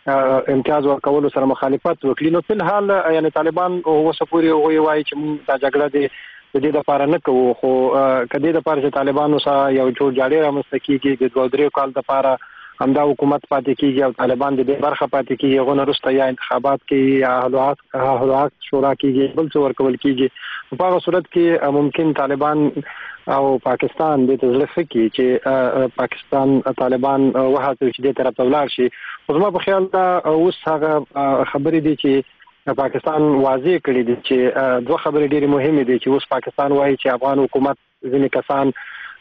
امتیاز ورکولو سره مخالفت وکړي نو په حال یعنی طالبان او سپوري او وایي چې موږ دا جګړه دي د دې لپاره نه کوو خو کدی د لپاره چې طالبانو سره یو جوړ جاړي رامنځته کیږي د دوه درې کال لپاره همدا حکومت پاتې کیږي او طالبان د دې برخه پاتې کیږي غو نه رسته یا انتخابات کې یا حلوات حلوات شورا کیږي بل څه ورکول کیږي په هغه صورت کې ممکن طالبان او پاکستان د تزلفه کې چې پاکستان طالبان وهڅوي چې د طرف ته ولاړ شي خو زما په خیال دا اوس هغه خبرې دي چې پاکستان واضح کړی دي چې دوه خبرې ډېرې مهمې دي چې اوس پاکستان وایي چې افغان حکومت ځینې کسان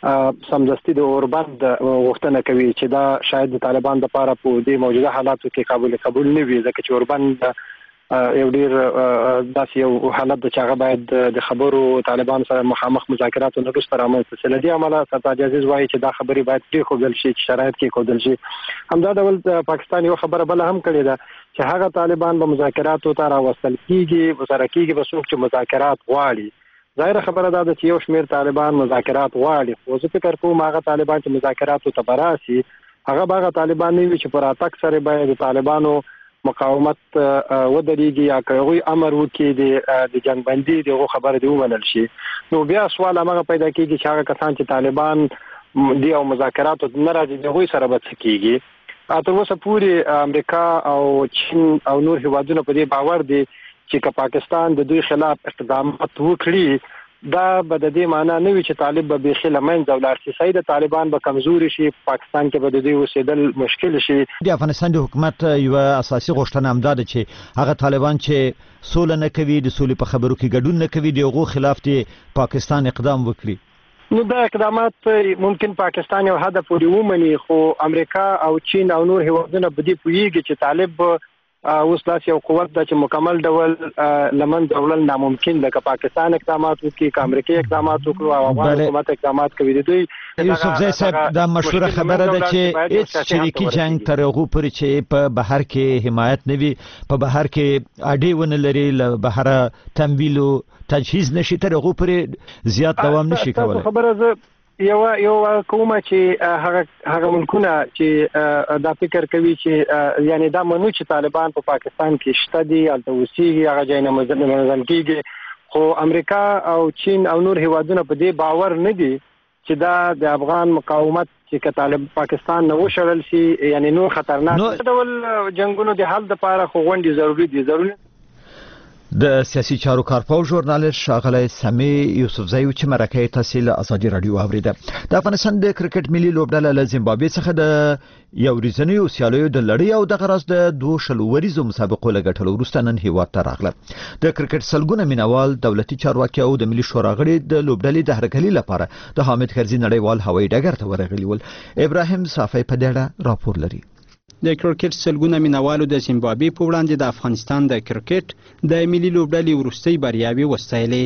سمدستي د اوربند غوښتنه کوي چې دا شاید د طالبان لپاره په دې موجوده حالاتو کې قابل قبول نه وي ځکه چې اوربند یو ډیر داسې یو حالت د چاغه باید د خبرو طالبان سره مخامخ مذاکرات او نورستره رامنځته شي لدی عمله سرتاج عزیز وایي چې دا خبرې باید پرې خوګل شي چې شرایط کې خوګل شي همدا ډول پاکستان یو خبره بل هم کړې ده چې هغه طالبان به مذاکراتو ته راوستل کیږي وسره کیږي به څوک چې مذاکرات غواړي ظاهر خبره ده چې یو شمیر طالبان مذاکرات غواړي خو زه فکر کوم هغه طالبان چې مذاکراتو ته براسي هغه هغه طالبان نه وي چې پر اتک سره باید طالبانو مقاومت ودرېږي یا کوي امر وکړي د جنگ بندي دغه خبره دی ومنل شي نو بیا سوال هغه پیدا کیږي چې هغه کسان چې طالبان دی او مذاکرات نه راځي دغه سره به څه کیږي تر اوسه پورې امریکا او چین او نور هیوادونه په دې باور دي چې که پاکستان د دوی خلاف اقدامات وکړي دا به د دې معنا نه وي چې طالب به بېخي له منځه ولاړ شي. صحیح د طالبان به کمزوري شي، پاکستان کې به د دوی اوسېدل مشکل شي. د افغانستان د حکومت یوه اساسي غوښتنه همدا ده چې هغه طالبان چې سوله نه کوي، د سولې په خبرو کې ګډون نه کوي، د هغو خلاف د پاکستان اقدام وکړي. نو دا اقدامات ممکن پاکستان یو حد پورې ومني، خو امریکا او چین او نور هیوادونه په دې پوهیږي چې طالب اوس داسې یو قوت ده چې مکمل ډول لمن وړل ناممکن ده. که پاکستان اقدامات وکړي، که امریکا اقدامات وکړي او افغان حکومت اقدامات کوي، د دوی یوسفزی صاحب دا مشهوره خبره ده چې هیڅ چریکي جنگ تر هغو پورې چې په بهر کې حمایت نه وي، په بهر کې اډې ونه لري، له بهره تمویل او تجهیز نشي، تر هغو پورې زیات دوام نشي کولی. خبره زه یو یو کومه چې هغه هغه ملکونه چې دا فکر کوي چې یعنی دا منو چې طالبان په پاکستان کې شته دي، هلته اوسېږي، هغه ځای نه منظم کېږي، خو امریکا او چین او نور هیوادونه په دې باور نه دي چې دا د افغان مقاومت چې که طالب پاکستان نه وشړل شي یعنی نور خطرناک ډول جنگونو د حل لپاره خو غونډې ضروري دي. ضروري د سیاسي چارو کارپوه ژورنالیست ښاغلی سمی یوسفزی چې مرکه تحصیل ازادي رادیو اوریده. د افغانستان د کرکټ ملي لوبډله له زیمبابوې څخه د یو ورځنیو سیالیو د لړۍ او دغه راز د دوه شلو وریزو مسابقو له ګټلو وروسته نن هیواد ته راغله. د کرکټ سلګونه مینوال، دولتي چارواکي او د ملي شورا غړي د لوبډلې د هرکلي لپاره د حامد کرزي نړیوال هوایي ډګر ته ورغلي ول. ابراهیم صافی په دې اړه راپور لري. د کرکټ سلګونه مینوالو د زیمبابوې په وړاندې د افغانستان د کرکټ د ملي لوبډلې وروستۍ بریاوې وستایلې.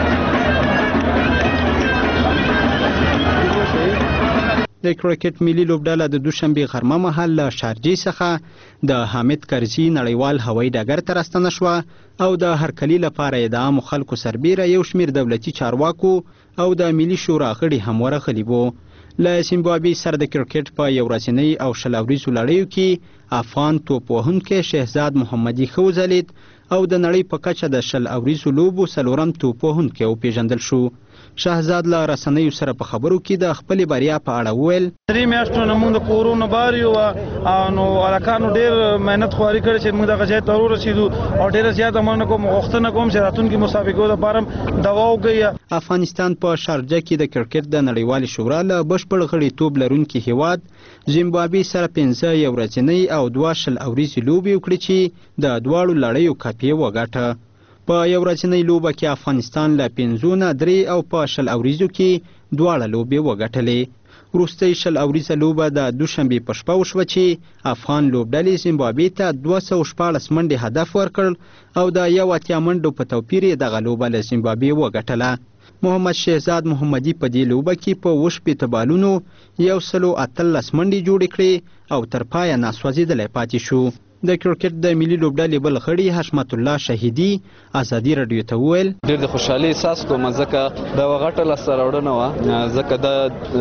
د کرکټ ملي لوبډله د دوشنبې غرمه مهال له شارجې څخه د حامد کرزي نړیوال هوایي ډګر ته راستنه شوه او د هرکلي لپاره یې د عامو خلکو سربیره یو شمېر دولتي چارواکو او د ملي شورا غړي هم ورغلي وو. له زیمبابوې سره د کرکټ په یو ورځنۍ او شل اوریزو لړیو کې افغان توپ وهونکی شهزاد محمدي ښه وځلید او د نړۍ په کچه د شل اوریزو لوبو څلورم توپ وهونکی وپېژندل شو. شهزاد له رسنیو سره په خبرو کې د خپلې بریا په اړه وویل: درې میاشتو نه موږ د کورونو بار یو نو هلکانو ډېر مهنت خواري کړې چې موږ دغه ځای ته ورسېدو او ډېره زیاته مننه کوم غوښتنه کوم چې راتلونکي مسابقو لپاره دوا وکړي. افغانستان په شارجه کې د کرکټ د نړیوالې شورا له بشپړ غړیتوب لرونکي هیواد زیمبابوې سره پنځه یو ورځنۍ او دوه شل اوریزې لوبې وکړې چې د دواړو لړیو کاپ یې وګټه. په یو ورځنۍ لوبه کې افغانستان له پنځو نه درې او په شل اوریزو کې دواړه لوبې وګټلې. وروستۍ شل اوریزه لوبه د دوشنبې په شپه وشوه چې افغان لوبډلې زیمبابوې ته دوه سوه شپاړس منډې هدف ورکړ او د یو اتیا منډو په توپیر یې دغه لوبه له زیمبابوې وګټله. محمد شهزاد محمدي په دې لوبه کې په اووه شپېته بالونو یو سلو اتلس منډې جوړې کړې او تر پایه ناسوځېدلی پاتې شو. د کرکټ د ملي لوبډلې بل غړي حشمت الله شهیدي ازادي رادیو ته وویل: ډېر د خوشحالۍ احساس کوم ځکه دا یوه غټه لاسته راوړنه وه، ځکه دا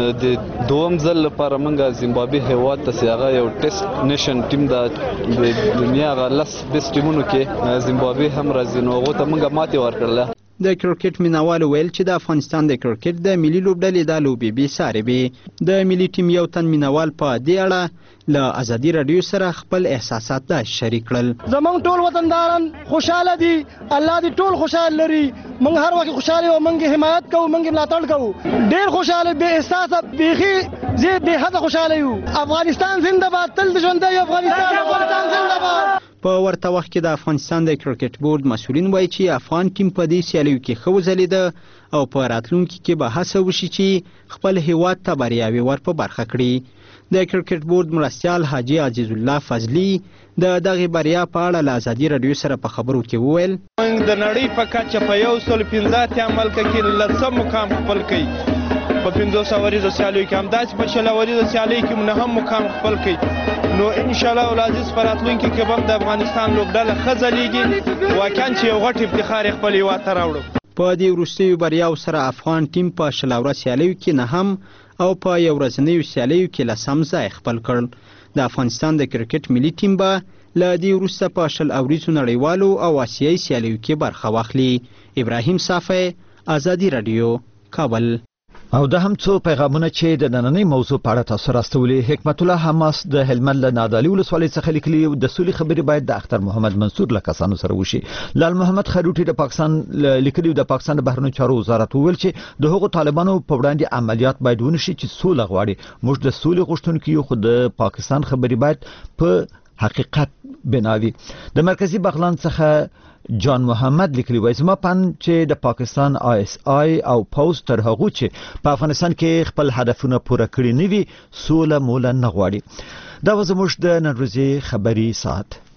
د دوم ځل لپاره موږ زیمبابوې هیواد ته چې هغه یو ټیسټ نیشن ټیم ده د دنیا هغه لس بیسټ ټیمونو کې زیمبابوې هم راځي، نو هغو ته موږ ماتې ورکړله. د کرکټ مینوالو ویل چې د افغانستان د کرکټ د ملي لوبډلې دا لوبې بې سارې وې. د ملي ټیم یو تن مینوال په دې اړه له ازادي رادیو سره خپل احساسات داسې شریک کړل: زمونږ ټول وطنداران خوشاله دي، الله دې ټول خوشحال لري، موږ هر وخت خوشاله یو، موږ حمایت کوو، موږ ملاتړ کوو، ډېر خوشاله بې احساسه بیخي زه بې حده خوشاله یو. افغانستان زنده باد، تل د ژوندی افغانستان، افغانستان زنده باد. په ورته وخت کې د افغانستان د کرکټ بورډ مسؤلین وایي چې افغان ټیم په دې سیالیو کې ښه وځلېده او په راتلونکي کې به هڅه وشي چې خپل هیواد ته بریاوې ور په برخه کړي. د کرکټ بورډ مرستیال حاجي عزیز الله فضلي د دغې بریا په اړه له ازادي رادیو سره په خبرو کې وویل: موږ د نړۍ په کچه په یو سل پنځه اتیا ملکه کې لسم مقام خپل کړي، په پنځوس اوریزو سیالیو کې همداسې په شل اوریزو سیالیو کې موږ هم مقام خپل کړي. نو انشاءالله العزیز په راتلونکي کې به هم د افغانستان لوبډله ښه ځلیږي، واقعا چې یو غټ افتخار یې خپل هیواد ته راوړو. په دې وروستیو بریاو سره افغان ټیم په شل اوره سیالیو کې نهم او په یو ورځنیو سیالیو کې لسم ځای خپل کړ. د افغانستان د کرکټ ملي ټیم به له دې وروسته په شل اوریزو نړیوالو او آسیایي سیالیو کې برخه واخلي. ابراهیم صافی، ازادي رادیو، کابل. او د هم څو پیغامونه چې د نننۍ موضوع په اړه تاسو راستولي. حکمت الله حماس د هلمند له نادالي ولسوالۍ څخه لیکلي د سولې خبرې باید د اختر محمد منصور له کسانو سره وشي. لال محمد خروټي د پاکستان لیکلي د پاکستان د بهرنیو چارو وزارت وویل چې د هغو طالبانو په وړاندې عملیات باید ونشي چې سوله غواړي. موږ د سولې غوښتونکو یو، خو د پاکستان خبرې باید په حقیقت بناوي. د مرکزی بغلان څخه جان محمد لیکلی وایي زما پن چې د پاکستان آی اس آی او پوز تر هغه چې په افغانستان کې خپل هدفونه پوره کړی نه وي سوله مولا نه غواړي. دا و زموږ د نن ورځې خبري ساعت.